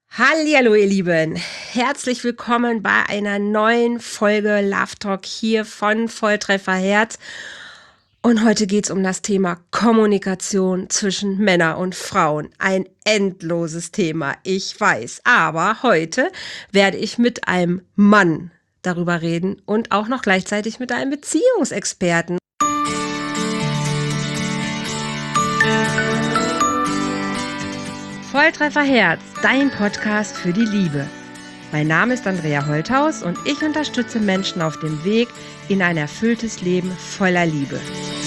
Hallihallo, ihr Lieben. Herzlich willkommen bei einer neuen Folge Love Talk hier von Volltreffer Herz. Und heute geht es um das Thema Kommunikation zwischen Männern und Frauen. Ein endloses Thema, ich weiß. Aber heute werde ich mit einem Mann darüber reden und auch noch gleichzeitig mit einem Beziehungsexperten. Volltreffer Herz, dein Podcast für die Liebe. Mein Name ist Andrea Holthaus und ich unterstütze Menschen auf dem Weg in ein erfülltes Leben voller Liebe.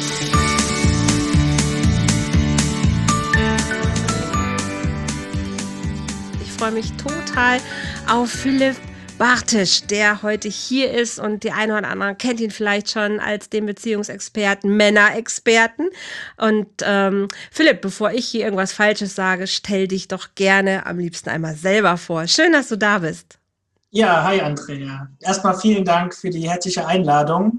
Ich freue mich total auf Philipp Bartisch, der heute hier ist, und die eine oder andere kennt ihn vielleicht schon als den Beziehungsexperten, Männerexperten. Und Philipp, bevor ich hier irgendwas Falsches sage, stell dich doch gerne am liebsten einmal selber vor. Schön, dass du da bist. Ja, hi Andrea. Erstmal vielen Dank für die herzliche Einladung.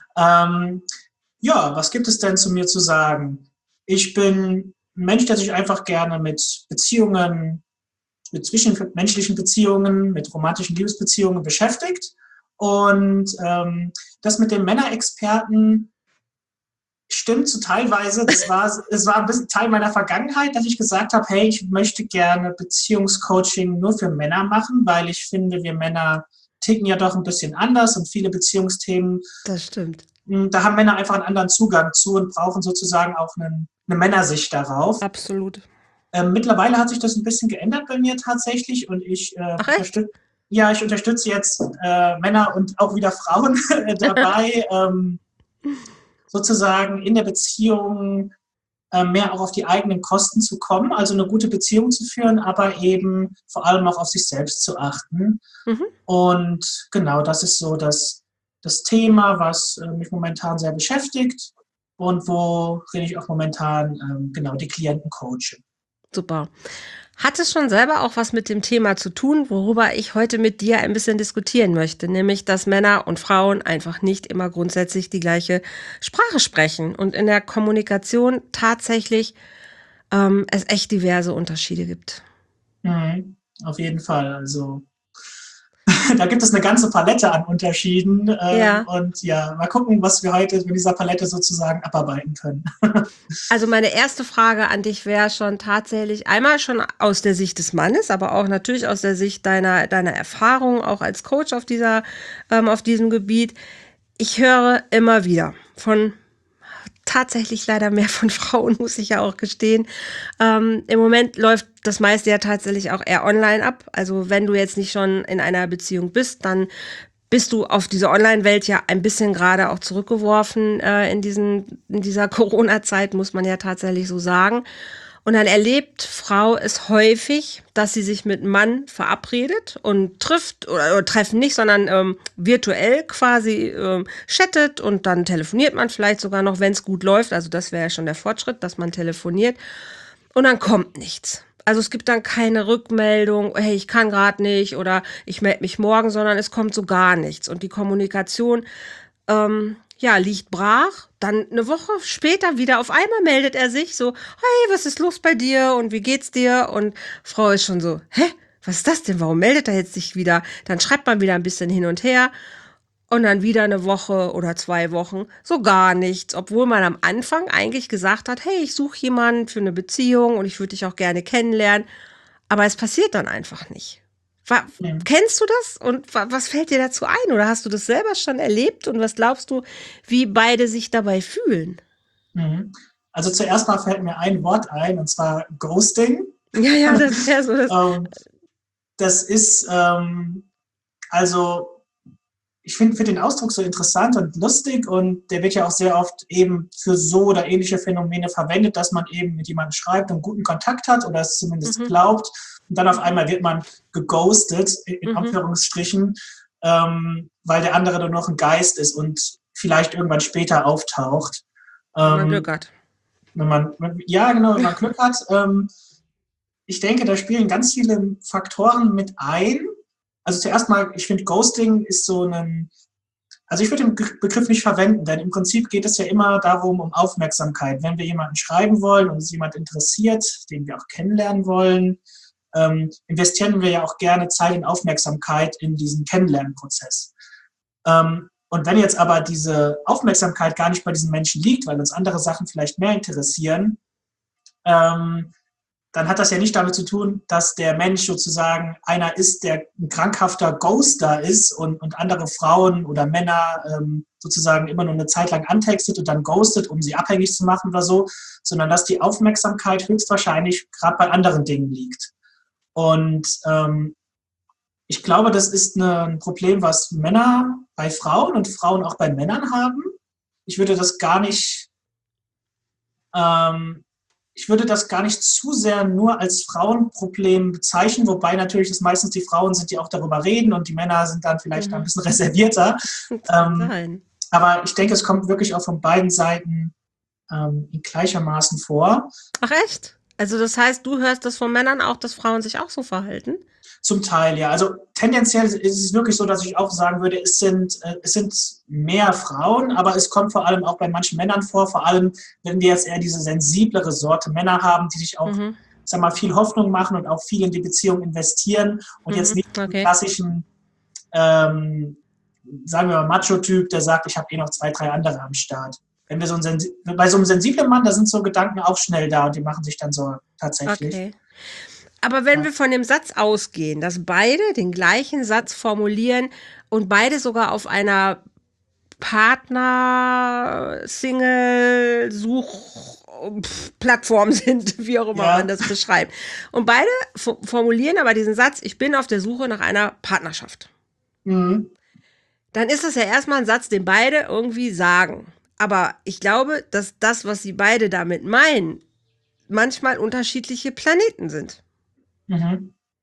Ja, was gibt es denn zu mir zu sagen? Ich bin ein Mensch, der sich einfach gerne mit Beziehungen, mit zwischenmenschlichen Beziehungen, mit romantischen Liebesbeziehungen beschäftigt. Und das mit dem Männerexperten stimmt so teilweise. Es war ein bisschen Teil meiner Vergangenheit, dass ich gesagt habe, hey, ich möchte gerne Beziehungscoaching nur für Männer machen, weil ich finde, wir Männer ticken ja doch ein bisschen anders und viele Beziehungsthemen. Das stimmt. Da haben Männer einfach einen anderen Zugang zu und brauchen sozusagen auch eine Männersicht darauf. Absolut. Mittlerweile hat sich das ein bisschen geändert bei mir tatsächlich und ich unterstütze jetzt Männer und auch wieder Frauen dabei, sozusagen in der Beziehung mehr auch auf die eigenen Kosten zu kommen, also eine gute Beziehung zu führen, aber eben vor allem auch auf sich selbst zu achten. Und genau, das ist so das Thema, was mich momentan sehr beschäftigt und worin ich auch momentan genau die Klienten coache. Super. Hat es schon selber auch was mit dem Thema zu tun, worüber ich heute mit dir ein bisschen diskutieren möchte, nämlich, dass Männer und Frauen einfach nicht immer grundsätzlich die gleiche Sprache sprechen und in der Kommunikation tatsächlich es echt diverse Unterschiede gibt. Auf jeden Fall. Also da gibt es eine ganze Palette an Unterschieden. Ja. Und ja, mal gucken, was wir heute mit dieser Palette sozusagen abarbeiten können. Also meine erste Frage an dich wäre schon tatsächlich einmal schon aus der Sicht des Mannes, aber auch natürlich aus der Sicht deiner Erfahrung, auch als Coach auf diesem Gebiet. Ich höre immer wieder von, tatsächlich leider mehr von Frauen, muss ich ja auch gestehen. Im Moment läuft das meiste ja tatsächlich auch eher online ab. Also wenn du jetzt nicht schon in einer Beziehung bist, dann bist du auf diese Online-Welt ja ein bisschen gerade auch zurückgeworfen in dieser Corona-Zeit, muss man ja tatsächlich so sagen. Und dann erlebt Frau es häufig, dass sie sich mit Mann verabredet und trifft, oder treffen nicht, sondern virtuell quasi chattet, und dann telefoniert man vielleicht sogar noch, wenn es gut läuft. Also das wäre ja schon der Fortschritt, dass man telefoniert. Und dann kommt nichts. Also es gibt dann keine Rückmeldung, hey, ich kann gerade nicht oder ich melde mich morgen, sondern es kommt so gar nichts. Und die Kommunikation liegt brach. Dann eine Woche später wieder auf einmal meldet er sich so, hey, was ist los bei dir und wie geht's dir? Und Frau ist schon so, hä, was ist das denn? Warum meldet er jetzt sich wieder? Dann schreibt man wieder ein bisschen hin und her und dann wieder eine Woche oder 2 Wochen so gar nichts, obwohl man am Anfang eigentlich gesagt hat, hey, ich suche jemanden für eine Beziehung und ich würde dich auch gerne kennenlernen. Aber es passiert dann einfach nicht. Kennst du das? Und was fällt dir dazu ein? Oder hast du das selber schon erlebt? Und was glaubst du, wie beide sich dabei fühlen? Also zuerst mal fällt mir ein Wort ein, und zwar Ghosting. Ja, das wäre so das. Das ist, also ich finde den Ausdruck so interessant und lustig, und der wird ja auch sehr oft eben für so oder ähnliche Phänomene verwendet, dass man eben mit jemandem schreibt und guten Kontakt hat oder es zumindest glaubt, und dann auf einmal wird man geghostet, in Anführungsstrichen, weil der andere nur noch ein Geist ist und vielleicht irgendwann später auftaucht. Wenn man Glück hat. Wenn man Glück hat. Ich denke, da spielen ganz viele Faktoren mit ein. Also zuerst mal, ich finde, Ghosting ist also ich würde den Begriff nicht verwenden, denn im Prinzip geht es ja immer darum, um Aufmerksamkeit. Wenn wir jemanden schreiben wollen und uns jemand interessiert, den wir auch kennenlernen wollen, investieren wir ja auch gerne Zeit und Aufmerksamkeit in diesen Kennenlernprozess. Und wenn jetzt aber diese Aufmerksamkeit gar nicht bei diesen Menschen liegt, weil uns andere Sachen vielleicht mehr interessieren, dann hat das ja nicht damit zu tun, dass der Mensch sozusagen einer ist, der ein krankhafter Ghoster ist und andere Frauen oder Männer sozusagen immer nur eine Zeit lang antextet und dann ghostet, um sie abhängig zu machen oder so, sondern dass die Aufmerksamkeit höchstwahrscheinlich gerade bei anderen Dingen liegt. Und ich glaube, das ist ein Problem, was Männer bei Frauen und Frauen auch bei Männern haben. Ich würde das gar nicht zu sehr nur als Frauenproblem bezeichnen, wobei natürlich es meistens die Frauen sind, die auch darüber reden und die Männer sind dann vielleicht ein bisschen reservierter. Aber ich denke, es kommt wirklich auch von beiden Seiten in gleichermaßen vor. Ach echt? Also das heißt, du hörst das von Männern auch, dass Frauen sich auch so verhalten? Zum Teil, ja. Also tendenziell ist es wirklich so, dass ich auch sagen würde, es sind mehr Frauen, aber es kommt vor allem auch bei manchen Männern vor, vor allem wenn wir jetzt eher diese sensiblere Sorte Männer haben, die sich auch, sag mal, viel Hoffnung machen und auch viel in die Beziehung investieren und jetzt nicht den klassischen, sagen wir mal, Macho-Typ, der sagt, ich habe eh noch 2, 3 andere am Start. Wenn wir bei so einem sensiblen Mann, da sind so Gedanken auch schnell da und die machen sich dann so tatsächlich. Okay. Aber wenn wir von dem Satz ausgehen, dass beide den gleichen Satz formulieren und beide sogar auf einer Partner-Single-Such-Plattform sind, wie auch immer man das beschreibt. Und beide formulieren aber diesen Satz, ich bin auf der Suche nach einer Partnerschaft. Dann ist das ja erstmal ein Satz, den beide irgendwie sagen. Aber ich glaube, dass das, was sie beide damit meinen, manchmal unterschiedliche Planeten sind. Ja.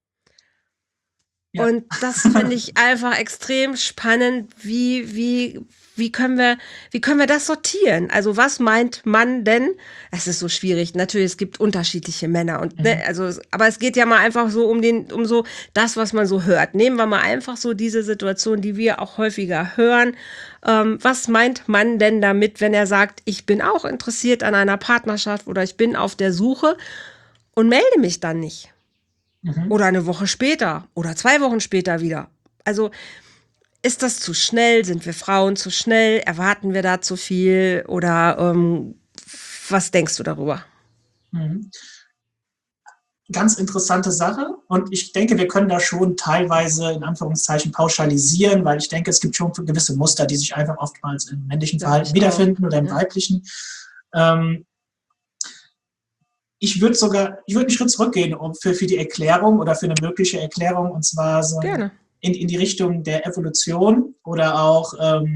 Und das finde ich einfach extrem spannend. Wie können wir das sortieren? Also was meint man denn? Es ist so schwierig. Natürlich, es gibt unterschiedliche Männer und aber es geht ja mal einfach so um so das, was man so hört. Nehmen wir mal einfach so diese Situation, die wir auch häufiger hören. Was meint man denn damit, wenn er sagt, ich bin auch interessiert an einer Partnerschaft oder ich bin auf der Suche und melde mich dann nicht? Oder eine Woche später oder 2 Wochen später wieder. Also ist das zu schnell? Sind wir Frauen zu schnell? Erwarten wir da zu viel? Oder was denkst du darüber? Ganz interessante Sache. Und ich denke, wir können da schon teilweise in Anführungszeichen pauschalisieren, weil ich denke, es gibt schon gewisse Muster, die sich einfach oftmals im männlichen Verhalten wiederfinden oder im weiblichen. Ich würde einen Schritt zurückgehen für die Erklärung oder für eine mögliche Erklärung, und zwar so in die Richtung der Evolution oder auch,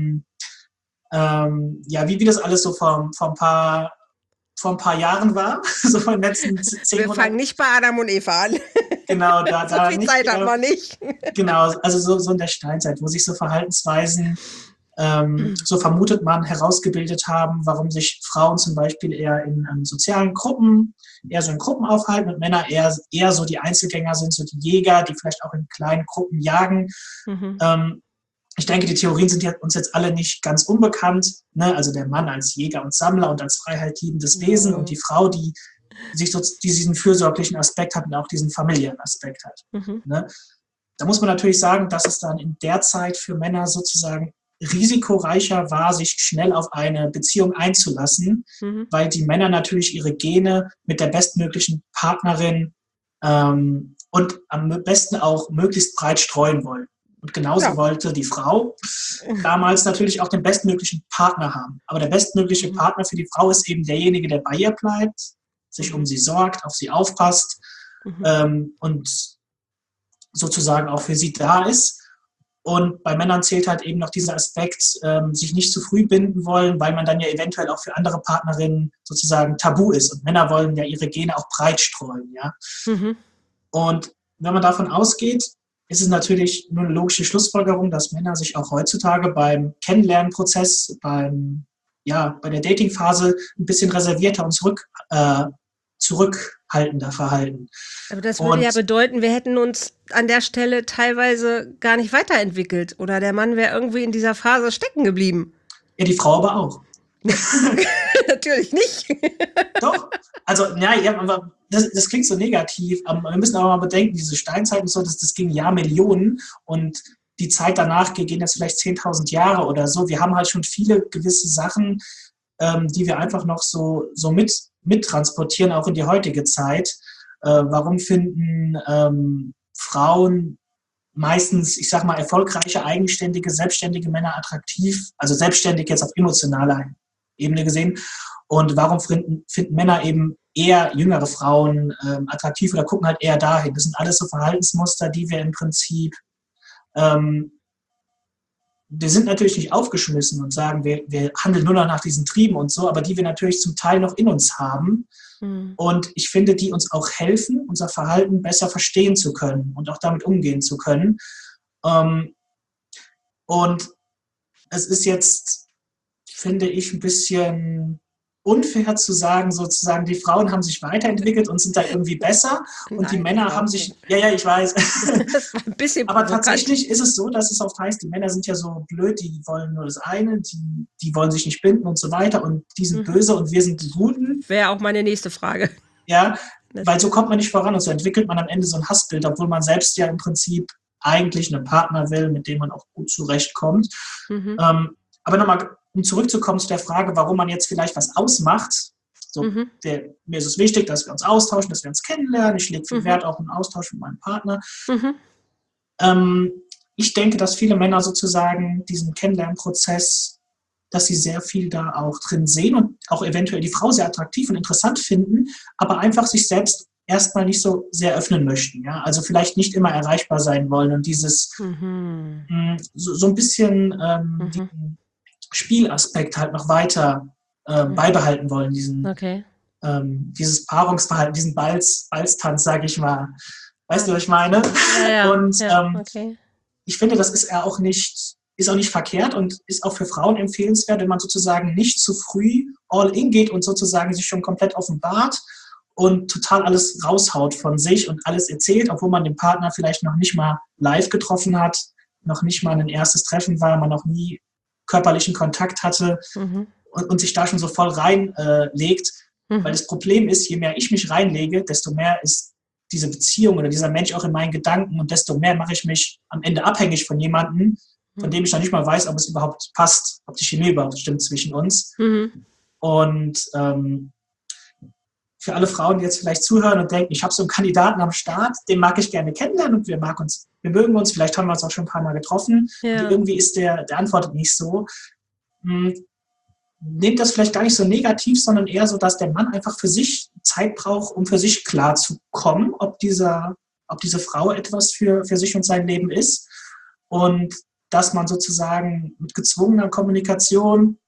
wie das alles so vor ein paar Jahren war, so von den letzten 10 Wir fangen nicht bei Adam und Eva an. Genau, da so viel nicht, Zeit hat man nicht. Genau, also so in der Steinzeit, wo sich so Verhaltensweisen so vermutet man, herausgebildet haben, warum sich Frauen zum Beispiel eher in sozialen Gruppen, eher so in Gruppen aufhalten und Männer eher so die Einzelgänger sind, so die Jäger, die vielleicht auch in kleinen Gruppen jagen. Ich denke, die Theorien sind uns jetzt alle nicht ganz unbekannt. Ne? Also der Mann als Jäger und Sammler und als freiheitsliebendes Wesen und die Frau, die diesen fürsorglichen Aspekt hat und auch diesen familiären Aspekt hat. Ne? Da muss man natürlich sagen, dass es dann in der Zeit für Männer sozusagen risikoreicher war, sich schnell auf eine Beziehung einzulassen, weil die Männer natürlich ihre Gene mit der bestmöglichen Partnerin und am besten auch möglichst breit streuen wollen. Und genauso wollte die Frau damals natürlich auch den bestmöglichen Partner haben. Aber der bestmögliche Partner für die Frau ist eben derjenige, der bei ihr bleibt, sich um sie sorgt, auf sie aufpasst und sozusagen auch für sie da ist. Und bei Männern zählt halt eben noch dieser Aspekt, sich nicht zu früh binden wollen, weil man dann ja eventuell auch für andere Partnerinnen sozusagen tabu ist. Und Männer wollen ja ihre Gene auch breit streuen. Ja? Und wenn man davon ausgeht, ist es natürlich nur eine logische Schlussfolgerung, dass Männer sich auch heutzutage beim Kennenlernprozess, bei der Datingphase ein bisschen reservierter und zurückhaltender verhalten. Aber das würde ja bedeuten, wir hätten uns an der Stelle teilweise gar nicht weiterentwickelt oder der Mann wäre irgendwie in dieser Phase stecken geblieben. Ja, die Frau aber auch. Natürlich nicht. Doch. Also, aber das klingt so negativ, aber wir müssen aber mal bedenken, diese Steinzeit und so, das ging Jahrmillionen und die Zeit danach gehen jetzt vielleicht 10.000 Jahre oder so. Wir haben halt schon viele gewisse Sachen, die wir einfach noch so mittransportieren, auch in die heutige Zeit. Warum finden Frauen meistens, ich sag mal, erfolgreiche, eigenständige, selbstständige Männer attraktiv, also selbstständig jetzt auf emotionaler Ebene gesehen? Und warum finden Männer eben eher jüngere Frauen attraktiv oder gucken halt eher dahin? Das sind alles so Verhaltensmuster, die wir im Prinzip, wir sind natürlich nicht aufgeschmissen und sagen, wir handeln nur noch nach diesen Trieben und so, aber die wir natürlich zum Teil noch in uns haben. Und ich finde, die uns auch helfen, unser Verhalten besser verstehen zu können und auch damit umgehen zu können. Und es ist jetzt, finde ich, ein bisschen unfair zu sagen, sozusagen, die Frauen haben sich weiterentwickelt und sind da irgendwie besser und die Männer haben sich, ja, ich weiß. Das war ein bisschen aber provokant. tatsächlich ist es so, dass es oft heißt, die Männer sind ja so blöd, die wollen nur das eine, die wollen sich nicht binden und so weiter und die sind böse und wir sind die Guten. Wäre auch meine nächste Frage. Ja, weil so kommt man nicht voran und so entwickelt man am Ende so ein Hassbild, obwohl man selbst ja im Prinzip eigentlich einen Partner will, mit dem man auch gut zurechtkommt. Aber nochmal, um zurückzukommen zu der Frage, warum man jetzt vielleicht was ausmacht. So, mir ist es wichtig, dass wir uns austauschen, dass wir uns kennenlernen. Ich lege viel Wert auf einen Austausch mit meinem Partner. Ich denke, dass viele Männer sozusagen diesen Kennenlernprozess, dass sie sehr viel da auch drin sehen und auch eventuell die Frau sehr attraktiv und interessant finden, aber einfach sich selbst erstmal nicht so sehr öffnen möchten. Ja? Also vielleicht nicht immer erreichbar sein wollen und dieses so ein bisschen den Spielaspekt halt noch weiter beibehalten wollen, dieses Paarungsverhalten, diesen Balztanz, sage ich mal. Weißt du, was ich meine? Ja, und ich finde, das ist auch nicht verkehrt und ist auch für Frauen empfehlenswert, wenn man sozusagen nicht zu früh all in geht und sozusagen sich schon komplett offenbart und total alles raushaut von sich und alles erzählt, obwohl man den Partner vielleicht noch nicht mal live getroffen hat, noch nicht mal ein erstes Treffen war, man noch nie körperlichen Kontakt hatte und sich da schon so voll reinlegt. Weil das Problem ist, je mehr ich mich reinlege, desto mehr ist diese Beziehung oder dieser Mensch auch in meinen Gedanken und desto mehr mache ich mich am Ende abhängig von jemandem, von dem ich noch nicht mal weiß, ob es überhaupt passt, ob die Chemie überhaupt stimmt zwischen uns. Und für alle Frauen, die jetzt vielleicht zuhören und denken, ich habe so einen Kandidaten am Start, den mag ich gerne kennenlernen und wir mögen uns, vielleicht haben wir uns auch schon ein paar Mal getroffen. Und irgendwie ist der antwortet nicht so. Nehmt das vielleicht gar nicht so negativ, sondern eher so, dass der Mann einfach für sich Zeit braucht, um für sich klar zu kommen, ob diese Frau etwas für sich und sein Leben ist. Und dass man sozusagen mit gezwungener Kommunikation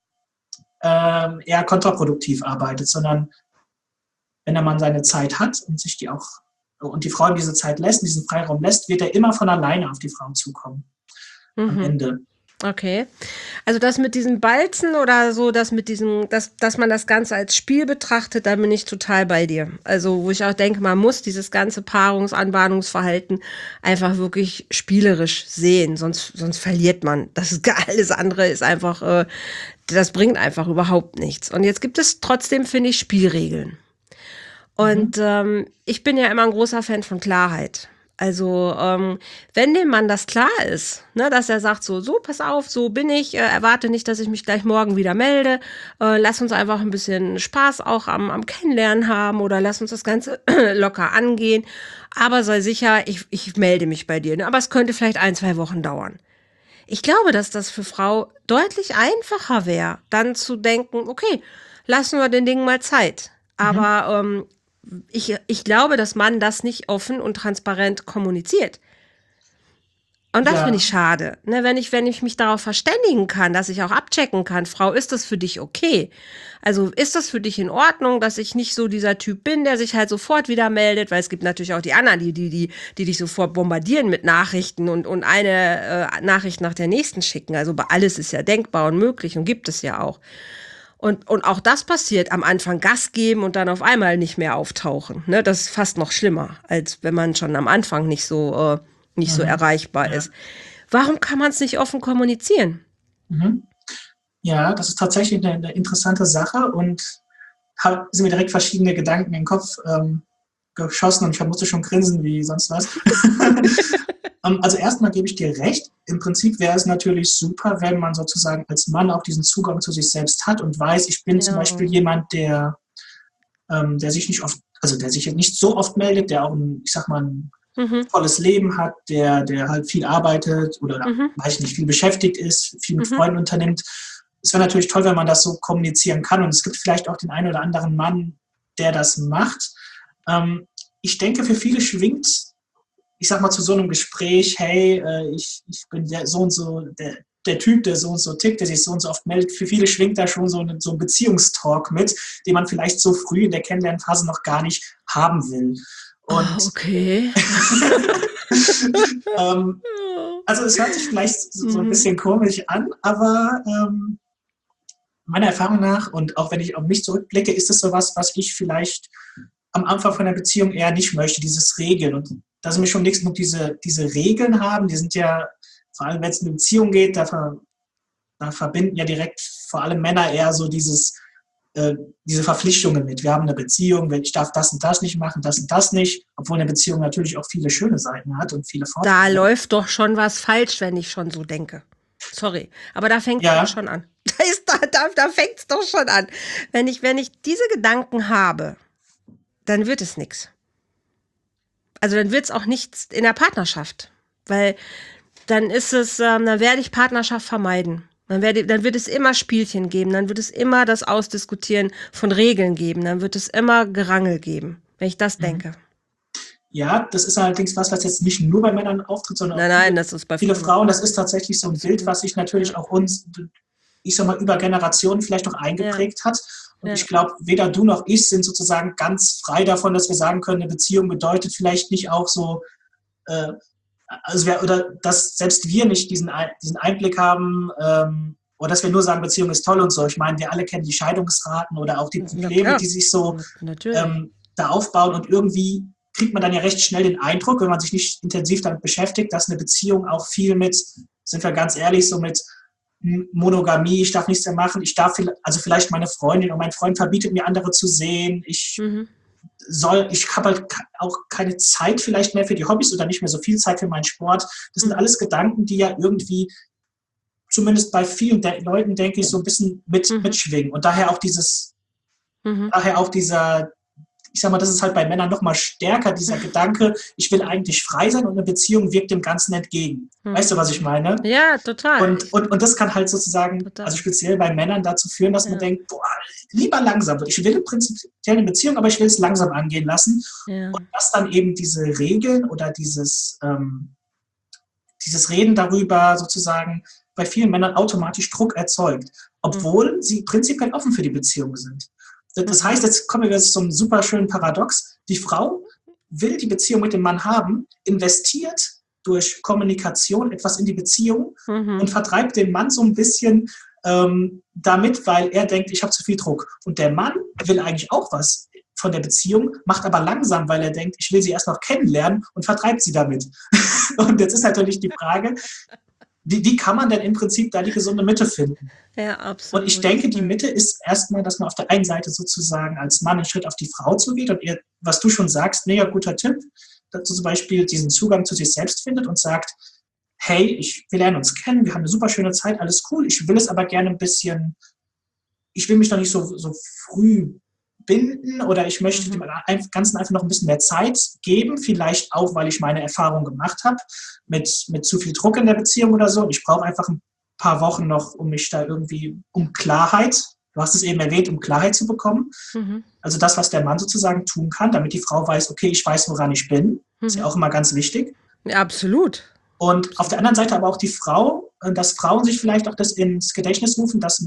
eher kontraproduktiv arbeitet, sondern wenn der Mann seine Zeit hat und sich die Frau diese Zeit lässt, diesen Freiraum lässt, wird er immer von alleine auf die Frau zukommen. Am Ende. Okay. Also das mit diesem Balzen oder so, dass man das Ganze als Spiel betrachtet, da bin ich total bei dir. Also wo ich auch denke, man muss dieses ganze Anbahnungsverhalten einfach wirklich spielerisch sehen, sonst verliert man. Alles andere ist einfach, das bringt einfach überhaupt nichts. Und jetzt gibt es trotzdem, finde ich, Spielregeln. Und ich bin ja immer ein großer Fan von Klarheit. Also wenn dem Mann das klar ist, ne, dass er sagt, so, pass auf, so bin ich, erwarte nicht, dass ich mich gleich morgen wieder melde, lass uns einfach ein bisschen Spaß auch am Kennenlernen haben oder lass uns das Ganze locker angehen, aber sei sicher, ich melde mich bei dir, ne? Aber es könnte vielleicht 1-2 Wochen dauern. Ich glaube, dass das für Frau deutlich einfacher wäre, dann zu denken, okay, lassen wir den Dingen mal Zeit. Aber ich glaube, dass man das nicht offen und transparent kommuniziert. Und das finde ich schade. Ne, wenn ich mich darauf verständigen kann, dass ich auch abchecken kann, Frau, ist das für dich okay? Also ist das für dich in Ordnung, dass ich nicht so dieser Typ bin, der sich halt sofort wieder meldet? Weil es gibt natürlich auch die anderen, die dich sofort bombardieren mit Nachrichten und eine Nachricht nach der nächsten schicken. Also alles ist ja denkbar und möglich und gibt es ja auch. Und auch das passiert, am Anfang Gas geben und dann auf einmal nicht mehr auftauchen. Ne? Das ist fast noch schlimmer, als wenn man schon am Anfang nicht so erreichbar ist. Warum kann man es nicht offen kommunizieren? Ja, das ist tatsächlich eine interessante Sache und sind mir direkt verschiedene Gedanken im Kopf geschossen und ich musste schon grinsen wie sonst was. Also erstmal gebe ich dir recht. Im Prinzip wäre es natürlich super, wenn man sozusagen als Mann auch diesen Zugang zu sich selbst hat und weiß, ich bin zum Beispiel jemand, der sich nicht oft, also der sich nicht so oft meldet, der auch ich sag mal, ein volles Leben hat, der halt viel arbeitet oder weiß ich nicht, viel beschäftigt ist, viel mit Freunden unternimmt. Es wäre natürlich toll, wenn man das so kommunizieren kann und es gibt vielleicht auch den einen oder anderen Mann, der das macht. Ich denke, für viele schwingt, ich sag mal, zu so einem Gespräch, hey, ich bin der so und so, der Typ, der so und so tickt, der sich so und so oft meldet, für viele schwingt da schon so ein Beziehungstalk mit, den man vielleicht so früh in der Kennenlernphase noch gar nicht haben will. Und okay. also es hört sich vielleicht so ein bisschen komisch an, aber meiner Erfahrung nach und auch wenn ich auf mich zurückblicke, ist es sowas, was ich vielleicht am Anfang von der Beziehung eher nicht möchte, dieses Regeln. Und da sind mir schon nichts genug diese Regeln haben, die sind ja, vor allem wenn es in eine Beziehung geht, da verbinden ja direkt vor allem Männer eher so diese Verpflichtungen mit. Wir haben eine Beziehung, ich darf das und das nicht machen, das und das nicht, obwohl eine Beziehung natürlich auch viele schöne Seiten hat und viele Vorteile. Da läuft doch schon was falsch, wenn ich schon so denke. Sorry, aber da fängt es doch schon an. Da fängt es doch schon an. Wenn ich diese Gedanken habe, dann wird es nichts. Also dann wird es auch nichts in der Partnerschaft, weil dann dann werde ich Partnerschaft vermeiden. Dann wird es immer Spielchen geben, dann wird es immer das Ausdiskutieren von Regeln geben, dann wird es immer Gerangel geben, wenn ich das denke. Ja, das ist allerdings was jetzt nicht nur bei Männern auftritt, sondern auch das ist bei viele Frauen. Das ist tatsächlich so ein Bild, was sich natürlich auch uns, ich sag mal, über Generationen vielleicht auch eingeprägt hat. Und ich glaube, weder du noch ich sind sozusagen ganz frei davon, dass wir sagen können, eine Beziehung bedeutet vielleicht nicht auch so, oder dass selbst wir nicht diesen Einblick haben, oder dass wir nur sagen, Beziehung ist toll und so. Ich meine, wir alle kennen die Scheidungsraten oder auch die Probleme, die sich so da aufbauen und irgendwie kriegt man dann ja recht schnell den Eindruck, wenn man sich nicht intensiv damit beschäftigt, dass eine Beziehung auch viel mit, sind wir ganz ehrlich, so mit Monogamie, ich darf nichts mehr machen, also vielleicht meine Freundin und mein Freund verbietet mir, andere zu sehen, ich habe halt auch keine Zeit vielleicht mehr für die Hobbys oder nicht mehr so viel Zeit für meinen Sport. Das sind alles Gedanken, die ja irgendwie, zumindest bei vielen Leuten, denke ich, so ein bisschen mitschwingen. Und daher auch dieser, ich sag mal, das ist halt bei Männern noch mal stärker, dieser Gedanke, ich will eigentlich frei sein und eine Beziehung wirkt dem Ganzen entgegen. Weißt du, was ich meine? Ja, total. Und das kann halt sozusagen, also speziell bei Männern dazu führen, dass man denkt, boah, lieber langsam. Ich will im Prinzip eine Beziehung, aber ich will es langsam angehen lassen. Ja. Und dass dann eben diese Regeln oder dieses Reden darüber sozusagen bei vielen Männern automatisch Druck erzeugt, obwohl sie prinzipiell offen für die Beziehung sind. Das heißt, jetzt kommen wir jetzt zum super schönen Paradox. Die Frau will die Beziehung mit dem Mann haben, investiert durch Kommunikation etwas in die Beziehung und vertreibt den Mann so ein bisschen damit, weil er denkt, ich habe zu viel Druck. Und der Mann will eigentlich auch was von der Beziehung, macht aber langsam, weil er denkt, ich will sie erst noch kennenlernen und vertreibt sie damit. Und jetzt ist natürlich die Frage, wie kann man denn im Prinzip da die gesunde Mitte finden? Ja, absolut. Und ich denke, die Mitte ist erstmal, dass man auf der einen Seite sozusagen als Mann einen Schritt auf die Frau zugeht und ihr, was du schon sagst, mega guter Tipp, dass du zum Beispiel diesen Zugang zu sich selbst findet und sagt, hey, wir lernen uns kennen, wir haben eine super schöne Zeit, alles cool, ich will es aber gerne ein bisschen, ich will mich noch nicht so früh binden oder ich möchte dem Ganzen einfach noch ein bisschen mehr Zeit geben, vielleicht auch, weil ich meine Erfahrung gemacht habe mit zu viel Druck in der Beziehung oder so. Und ich brauche einfach ein paar Wochen noch, um mich da irgendwie, um Klarheit, du hast es eben erwähnt, um Klarheit zu bekommen. Also das, was der Mann sozusagen tun kann, damit die Frau weiß, okay, ich weiß, woran ich bin. Ist ja auch immer ganz wichtig. Ja, absolut. Und auf der anderen Seite aber auch die Frau, dass Frauen sich vielleicht auch das ins Gedächtnis rufen, dass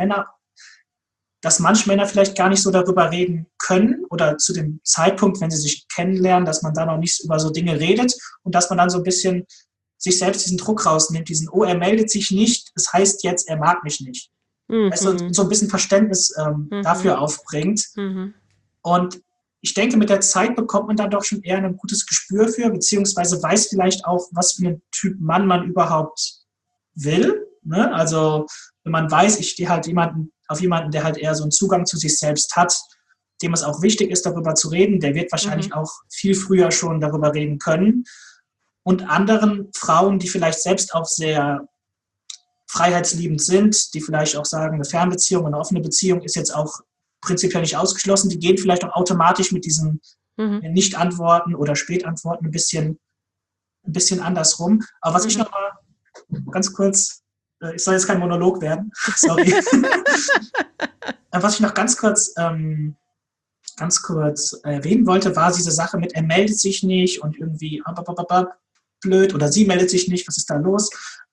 manche Männer vielleicht gar nicht so darüber reden können oder zu dem Zeitpunkt, wenn sie sich kennenlernen, dass man da noch nicht über so Dinge redet und dass man dann so ein bisschen sich selbst diesen Druck rausnimmt, er meldet sich nicht, das heißt jetzt, er mag mich nicht. Also so ein bisschen Verständnis dafür aufbringt. Und ich denke, mit der Zeit bekommt man dann doch schon eher ein gutes Gespür für, beziehungsweise weiß vielleicht auch, was für einen Typ Mann man überhaupt will. Ne? Also wenn man weiß, ich stehe halt auf jemanden, der halt eher so einen Zugang zu sich selbst hat, dem es auch wichtig ist, darüber zu reden, der wird wahrscheinlich auch viel früher schon darüber reden können. Und anderen Frauen, die vielleicht selbst auch sehr freiheitsliebend sind, die vielleicht auch sagen, eine Fernbeziehung, eine offene Beziehung ist jetzt auch prinzipiell nicht ausgeschlossen, die gehen vielleicht auch automatisch mit diesen Nicht-Antworten oder Spätantworten ein bisschen andersrum. Aber was ich noch mal ganz kurz, ich soll jetzt kein Monolog werden, sorry. Was ich noch ganz kurz erwähnen wollte, war diese Sache mit, er meldet sich nicht und irgendwie blöd oder sie meldet sich nicht, was ist da los?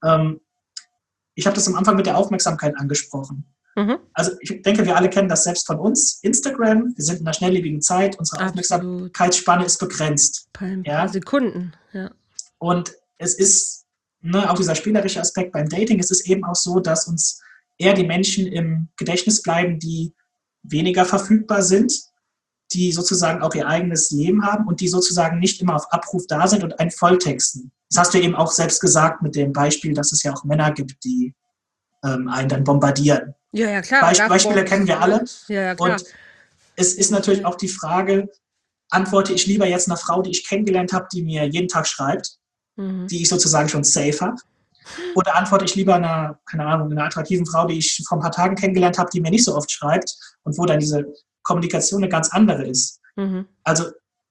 Ich habe das am Anfang mit der Aufmerksamkeit angesprochen. Also ich denke, wir alle kennen das selbst von uns. Instagram, wir sind in einer schnelllebigen Zeit, unsere Aufmerksamkeitsspanne ist begrenzt. Ein paar Sekunden, ja. Und es ist, auch dieser spielerische Aspekt beim Dating, es ist eben auch so, dass uns eher die Menschen im Gedächtnis bleiben, die weniger verfügbar sind, die sozusagen auch ihr eigenes Leben haben und die sozusagen nicht immer auf Abruf da sind und einen volltexten. Das hast du eben auch selbst gesagt mit dem Beispiel, dass es ja auch Männer gibt, die einen dann bombardieren. Ja, klar. Beispiele kennen wir alle. Ja, klar. Und es ist natürlich auch die Frage, antworte ich lieber jetzt einer Frau, die ich kennengelernt habe, die mir jeden Tag schreibt, die ich sozusagen schon safe habe, oder antworte ich lieber einer attraktiven Frau, die ich vor ein paar Tagen kennengelernt habe, die mir nicht so oft schreibt und wo dann diese Kommunikation eine ganz andere ist. Also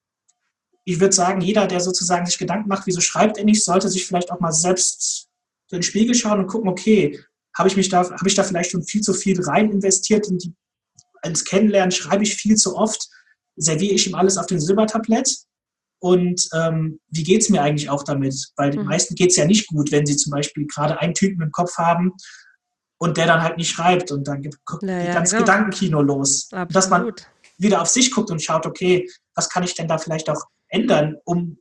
ich würde sagen, jeder, der sozusagen sich Gedanken macht, wieso schreibt er nicht, sollte sich vielleicht auch mal selbst so in den Spiegel schauen und gucken, okay, habe ich da vielleicht schon viel zu viel rein investiert ins Kennenlernen, schreibe ich viel zu oft, serviere ich ihm alles auf dem Silbertablett und wie geht es mir eigentlich auch damit? Weil den meisten geht es ja nicht gut, wenn sie zum Beispiel gerade einen Typen im Kopf haben und der dann halt nicht schreibt und dann geht ganz Gedankenkino los. Dass man wieder auf sich guckt und schaut, okay, was kann ich denn da vielleicht auch ändern, und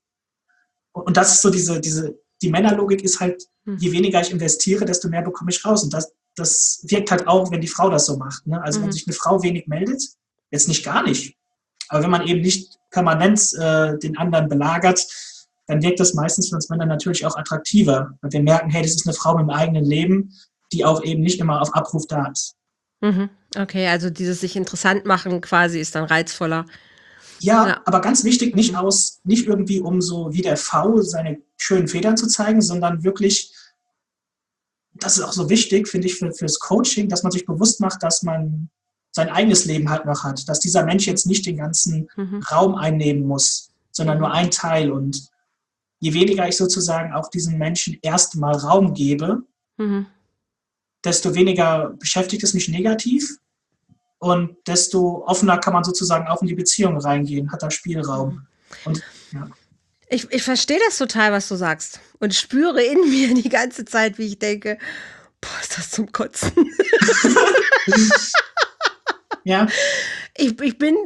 das ist so die Männerlogik ist halt, je weniger ich investiere, desto mehr bekomme ich raus. Und das wirkt halt auch, wenn die Frau das so macht. Ne? Also wenn sich eine Frau wenig meldet, jetzt nicht gar nicht, aber wenn man eben nicht permanent den anderen belagert, dann wirkt das meistens für uns Männer natürlich auch attraktiver. Weil wir merken, hey, das ist eine Frau mit einem eigenen Leben, die auch eben nicht immer auf Abruf da ist. Okay, also dieses sich interessant machen quasi ist dann reizvoller. Ja, aber ganz wichtig, nicht irgendwie um so wie der V seine schönen Federn zu zeigen, sondern wirklich, das ist auch so wichtig, finde ich, fürs Coaching, dass man sich bewusst macht, dass man sein eigenes Leben halt noch hat, dass dieser Mensch jetzt nicht den ganzen Raum einnehmen muss, sondern nur ein Teil. Und je weniger ich sozusagen auch diesen Menschen erstmal Raum gebe, desto weniger beschäftigt es mich negativ. Und desto offener kann man sozusagen auch in die Beziehung reingehen, hat da Spielraum. Und, ja. Ich verstehe das total, was du sagst. Und spüre in mir die ganze Zeit, wie ich denke, boah, ist das zum Kotzen. Ja. Ich bin,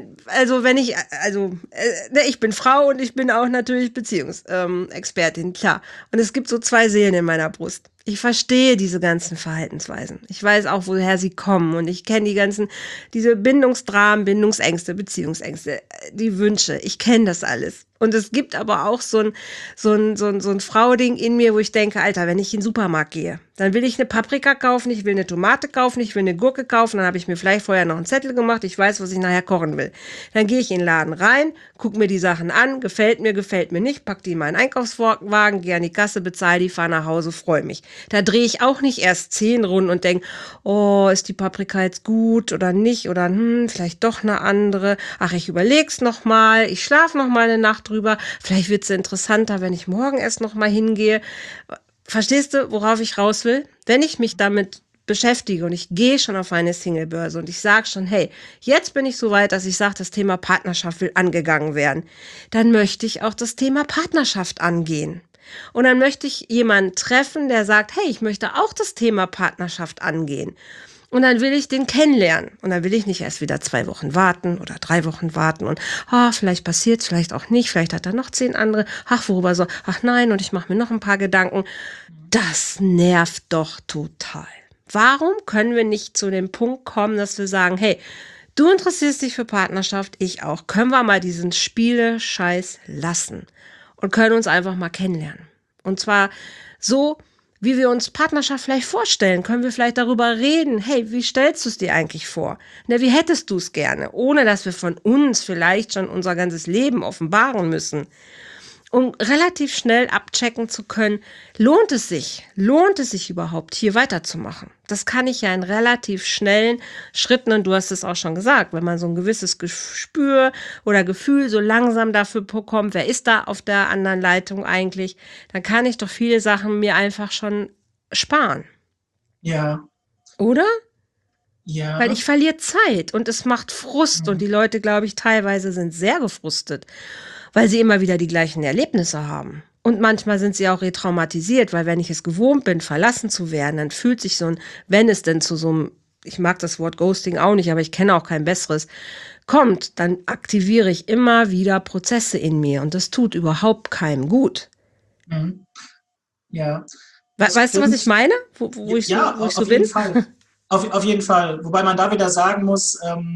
ich bin Frau und ich bin auch natürlich Beziehungsexpertin, klar. Und es gibt so zwei Seelen in meiner Brust. Ich verstehe diese ganzen Verhaltensweisen. Ich weiß auch, woher sie kommen. Und ich kenne diese Bindungsdramen, Bindungsängste, Beziehungsängste, die Wünsche. Ich kenne das alles. Und es gibt aber auch so ein Frau-Ding in mir, wo ich denke, Alter, wenn ich in den Supermarkt gehe, dann will ich eine Paprika kaufen, ich will eine Tomate kaufen, ich will eine Gurke kaufen, dann habe ich mir vielleicht vorher noch einen Zettel gemacht, ich weiß, was ich nachher kochen will. Dann gehe ich in den Laden rein, gucke mir die Sachen an, gefällt mir nicht, pack die in meinen Einkaufswagen, gehe an die Kasse, bezahle die, fahre nach Hause, freue mich. Da drehe ich auch nicht erst 10 Runden und denke, oh, ist die Paprika jetzt gut oder nicht oder vielleicht doch eine andere. Ach, ich überleg's noch mal, ich schlafe noch mal eine Nacht drüber. Vielleicht wird's interessanter, wenn ich morgen erst noch mal hingehe. Verstehst du, worauf ich raus will? Wenn ich mich damit beschäftige und ich gehe schon auf eine Singlebörse und ich sage schon, hey, jetzt bin ich so weit, dass ich sage, das Thema Partnerschaft will angegangen werden, dann möchte ich auch das Thema Partnerschaft angehen. Und dann möchte ich jemanden treffen, der sagt, hey, ich möchte auch das Thema Partnerschaft angehen. Und dann will ich den kennenlernen. Und dann will ich nicht erst wieder 2 Wochen warten oder 3 Wochen warten und vielleicht passiert's, vielleicht auch nicht, vielleicht hat er noch 10 andere. Worüber so? Ach nein, und ich mache mir noch ein paar Gedanken. Das nervt doch total. Warum können wir nicht zu dem Punkt kommen, dass wir sagen, hey, du interessierst dich für Partnerschaft, ich auch. Können wir mal diesen Spiele-Scheiß lassen und können uns einfach mal kennenlernen. Und zwar so, wie wir uns Partnerschaft vielleicht vorstellen. Können wir vielleicht darüber reden? Hey, wie stellst du es dir eigentlich vor? Ne, wie hättest du es gerne? Ohne dass wir von uns vielleicht schon unser ganzes Leben offenbaren müssen. Um relativ schnell abchecken zu können, lohnt es sich überhaupt, hier weiterzumachen? Das kann ich ja in relativ schnellen Schritten, und du hast es auch schon gesagt, wenn man so ein gewisses Gespür oder Gefühl so langsam dafür bekommt, wer ist da auf der anderen Leitung eigentlich, dann kann ich doch viele Sachen mir einfach schon sparen. Ja, Oder? Weil ja. ich verliere Zeit und es macht Frust und Mhm. die Leute, glaube ich, teilweise sind sehr gefrustet, weil sie immer wieder die gleichen Erlebnisse haben. Und manchmal sind sie auch retraumatisiert, weil wenn ich es gewohnt bin, verlassen zu werden, dann fühlt sich so ein, wenn es denn zu so einem, ich mag das Wort Ghosting auch nicht, aber ich kenne auch kein besseres, kommt, dann aktiviere ich immer wieder Prozesse in mir und das tut überhaupt keinem gut. Mhm. Ja, das Weißt du, was ich stimmt. meine? Ja, Wo ich so auf bin? jeden Fall. Auf jeden Fall. Wobei man da wieder sagen muss,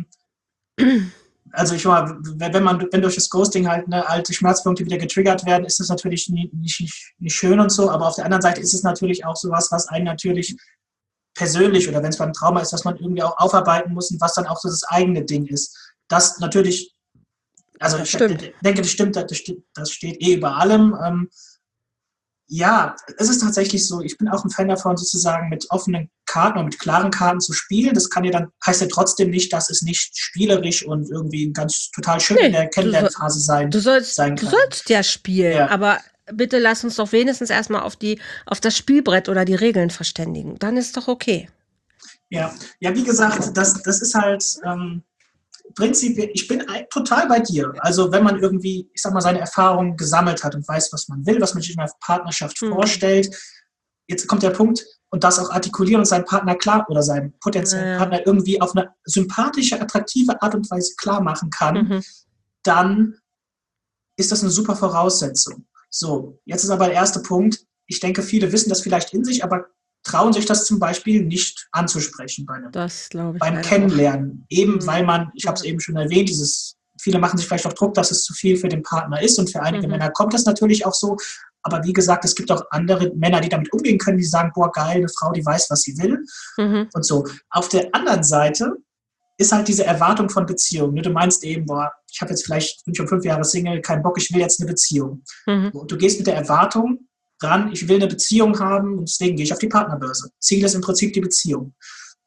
also ich mal, wenn durch das Ghosting halt alte Schmerzpunkte wieder getriggert werden, ist das natürlich nicht schön und so, aber auf der anderen Seite ist es natürlich auch sowas, was einen natürlich persönlich oder wenn es beim Trauma ist, was man irgendwie auch aufarbeiten muss und was dann auch so das eigene Ding ist. Das natürlich, also Das ich stimmt. denke, das steht eh über allem. Ja, es ist tatsächlich so, ich bin auch ein Fan davon, sozusagen mit offenen Karten und mit klaren Karten zu spielen. Das kann ja dann, heißt ja trotzdem nicht, dass es nicht spielerisch und irgendwie ganz total schön in Nee, der Kennenlernphase sein du kann. sollst ja spielen, Ja, aber bitte lass uns doch wenigstens erstmal auf das Spielbrett oder die Regeln verständigen. Dann ist doch okay. ja. Ja, wie gesagt, das ist halt prinzipiell, ich bin total bei dir. Also wenn man irgendwie, ich sag mal, seine Erfahrungen gesammelt hat und weiß, was man will, was man sich in einer Partnerschaft Hm. vorstellt, jetzt kommt der Punkt, und das auch artikulieren und seinem Partner klar oder seinem potenziellen Naja. Partner irgendwie auf eine sympathische, attraktive Art und Weise klar machen kann, Mhm. dann ist das eine super Voraussetzung. So, jetzt ist aber der erste Punkt. Ich denke, viele wissen das vielleicht in sich, aber trauen sich das zum Beispiel nicht anzusprechen Das glaube ich beim leider auch. Kennenlernen. Eben Hm. weil man, ich habe es Ja. eben schon erwähnt, viele machen sich vielleicht auch Druck, dass es zu viel für den Partner ist und für einige Mhm. Männer kommt das natürlich auch so. Aber wie gesagt, es gibt auch andere Männer, die damit umgehen können, die sagen, boah, geil, eine Frau, die weiß, was sie will Mhm. und so. Auf der anderen Seite ist halt diese Erwartung von Beziehung. Du meinst eben, boah, ich habe jetzt vielleicht, bin schon 5 Jahre Single, keinen Bock, ich will jetzt eine Beziehung. Mhm. Und du gehst mit der Erwartung ran, ich will eine Beziehung haben und deswegen gehe ich auf die Partnerbörse. Ziel ist im Prinzip die Beziehung.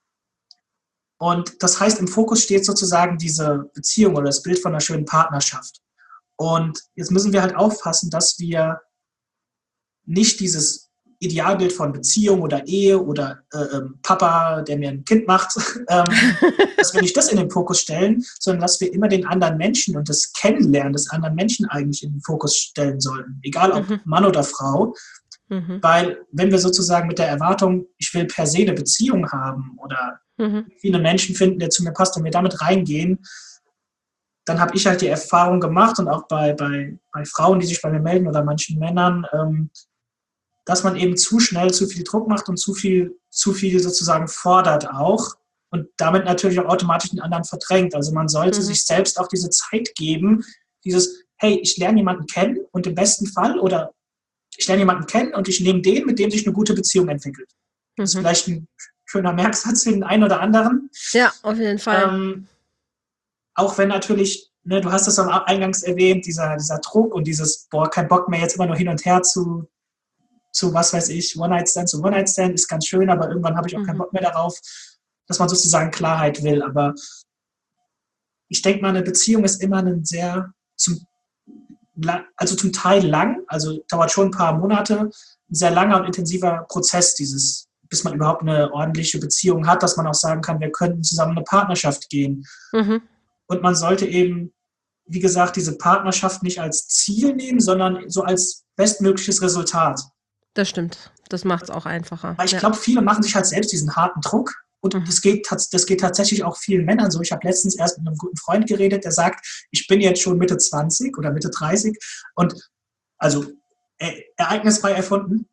Und das heißt, im Fokus steht sozusagen diese Beziehung oder das Bild von einer schönen Partnerschaft. Und jetzt müssen wir halt aufpassen, dass wir nicht dieses Idealbild von Beziehung oder Ehe oder Papa, der mir ein Kind macht, dass wir nicht das in den Fokus stellen, sondern dass wir immer den anderen Menschen und das Kennenlernen des anderen Menschen eigentlich in den Fokus stellen sollten, egal ob Mhm. Mann oder Frau. Mhm. Weil wenn wir sozusagen mit der Erwartung, ich will per se eine Beziehung haben oder Mhm. viele Menschen finden, der zu mir passt und wir damit reingehen, dann habe ich halt die Erfahrung gemacht und auch bei Frauen, die sich bei mir melden oder manchen Männern, dass man eben zu schnell zu viel Druck macht und zu viel sozusagen fordert auch und damit natürlich auch automatisch den anderen verdrängt. Also man sollte Mhm. sich selbst auch diese Zeit geben, dieses, hey, ich lerne jemanden kennen und im besten Fall oder ich lerne jemanden kennen und ich nehme den, mit dem sich eine gute Beziehung entwickelt. Das ist Mhm. vielleicht ein schöner Merksatz für den einen oder anderen. Ja, auf jeden Fall. Auch wenn natürlich, ne, du hast es am eingangs erwähnt, dieser Druck und dieses, boah, kein Bock mehr jetzt immer nur hin und her zu was weiß ich, One-Night-Stand zu One-Night-Stand ist ganz schön, aber irgendwann habe ich auch keinen Mhm. Bock mehr darauf, dass man sozusagen Klarheit will. Aber ich denke mal, eine Beziehung ist immer ein also zum Teil lang, also dauert schon ein paar Monate, ein sehr langer und intensiver Prozess, bis man überhaupt eine ordentliche Beziehung hat, dass man auch sagen kann, wir könnten zusammen eine Partnerschaft gehen. Mhm. Und man sollte eben, wie gesagt, diese Partnerschaft nicht als Ziel nehmen, sondern so als bestmögliches Resultat. Das stimmt. Das macht es auch einfacher. Weil ich Ja. glaube, viele machen sich halt selbst diesen harten Druck. Und Mhm. das geht tatsächlich auch vielen Männern so. Ich habe letztens erst mit einem guten Freund geredet, der sagt, ich bin jetzt schon Mitte 20 oder Mitte 30 und also ereignisfrei erfunden.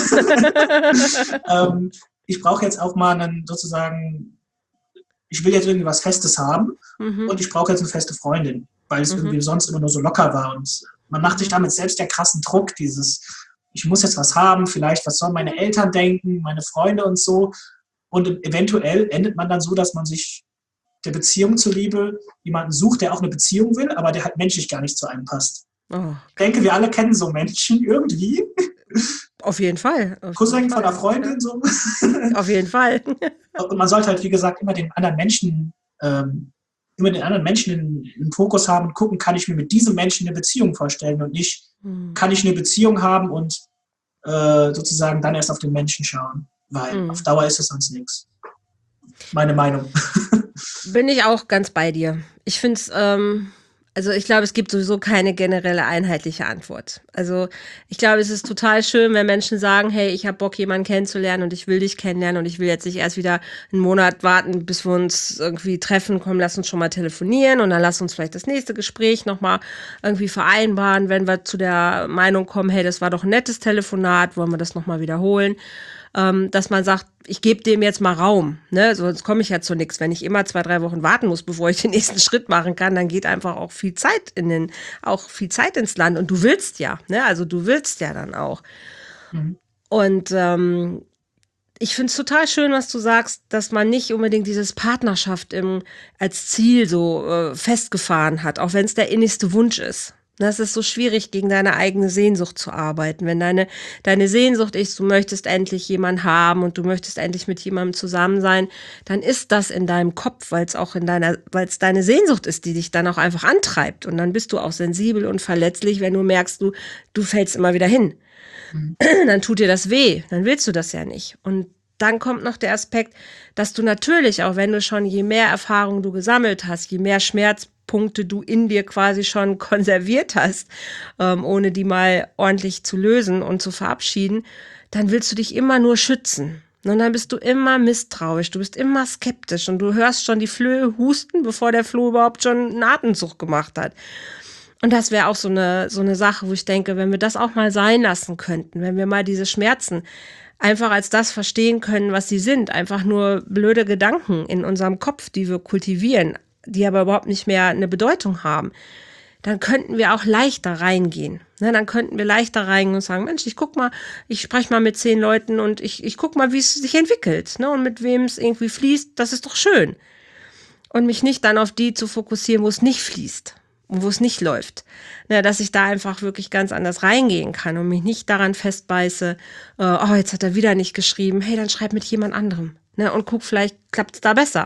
ähm, ich brauche jetzt auch mal einen sozusagen, ich will jetzt irgendwie was Festes haben Mhm. und ich brauche jetzt eine feste Freundin, weil es Mhm. irgendwie sonst immer nur so locker war. Und man macht sich Mhm. damit selbst der krassen Druck, dieses, ich muss jetzt was haben, vielleicht, was sollen meine Eltern denken, meine Freunde und so. Und eventuell endet man dann so, dass man sich der Beziehung zuliebe jemanden sucht, der auch eine Beziehung will, aber der halt menschlich gar nicht zu einem passt. Oh, Ich denke, wir alle kennen so Menschen irgendwie. auf jeden Fall. Auf jeden Cousin von einer Fall. Freundin so. Auf jeden Fall. Und man sollte halt, wie gesagt, immer den anderen Menschen im Fokus haben und gucken, kann ich mir mit diesem Menschen eine Beziehung vorstellen und nicht, kann ich eine Beziehung haben und sozusagen dann erst auf den Menschen schauen, weil auf Dauer ist es sonst nichts. Meine Meinung. Bin ich auch ganz bei dir. Ich finde es, also ich glaube, es gibt sowieso keine generelle einheitliche Antwort. Also ich glaube, es ist total schön, wenn Menschen sagen, hey, ich habe Bock, jemanden kennenzulernen und ich will dich kennenlernen und ich will jetzt nicht erst wieder einen Monat warten, bis wir uns irgendwie treffen. Komm, lass uns schon mal telefonieren und dann lass uns vielleicht das nächste Gespräch nochmal irgendwie vereinbaren, wenn wir zu der Meinung kommen, hey, das war doch ein nettes Telefonat, wollen wir das nochmal wiederholen. Dass man sagt, ich gebe dem jetzt mal Raum, ne? Sonst komme ich ja zu nichts. Wenn ich immer 2, 3 Wochen warten muss, bevor ich den nächsten Schritt machen kann, dann geht einfach auch viel Zeit ins Land. Und du willst ja, ne? Also du willst ja dann auch. Und ich finde es total schön, was du sagst, dass man nicht unbedingt dieses Partnerschaft als Ziel so festgefahren hat, auch wenn es der innigste Wunsch ist. Das ist so schwierig, gegen deine eigene Sehnsucht zu arbeiten. Wenn deine Sehnsucht ist, du möchtest endlich jemanden haben und du möchtest endlich mit jemandem zusammen sein, dann ist das in deinem Kopf, weil es deine Sehnsucht ist, die dich dann auch einfach antreibt. Und dann bist du auch sensibel und verletzlich, wenn du merkst, du fällst immer wieder hin. Dann tut dir das weh, dann willst du das ja nicht. Und dann kommt noch der Aspekt, dass du natürlich, auch wenn du schon, je mehr Erfahrung du gesammelt hast, je mehr Schmerzpunkte du in dir quasi schon konserviert hast, ohne die mal ordentlich zu lösen und zu verabschieden, dann willst du dich immer nur schützen. Und dann bist du immer misstrauisch, du bist immer skeptisch und du hörst schon die Flöhe husten, bevor der Floh überhaupt schon einen Atemzug gemacht hat. Und das wäre auch so eine Sache, wo ich denke, wenn wir das auch mal sein lassen könnten, wenn wir mal diese Schmerzen einfach als das verstehen können, was sie sind, einfach nur blöde Gedanken in unserem Kopf, die wir kultivieren, die aber überhaupt nicht mehr eine Bedeutung haben, dann könnten wir auch leichter reingehen. Ne, dann könnten wir leichter reingehen und sagen, Mensch, ich spreche mal mit 10 Leuten und ich guck mal, wie es sich entwickelt, ne, und mit wem es irgendwie fließt, das ist doch schön. Und mich nicht dann auf die zu fokussieren, wo es nicht fließt. Und wo es nicht läuft. Ne, dass ich da einfach wirklich ganz anders reingehen kann und mich nicht daran festbeiße, oh, jetzt hat er wieder nicht geschrieben, hey, dann schreib mit jemand anderem. Ne, und guck, vielleicht klappt es da besser.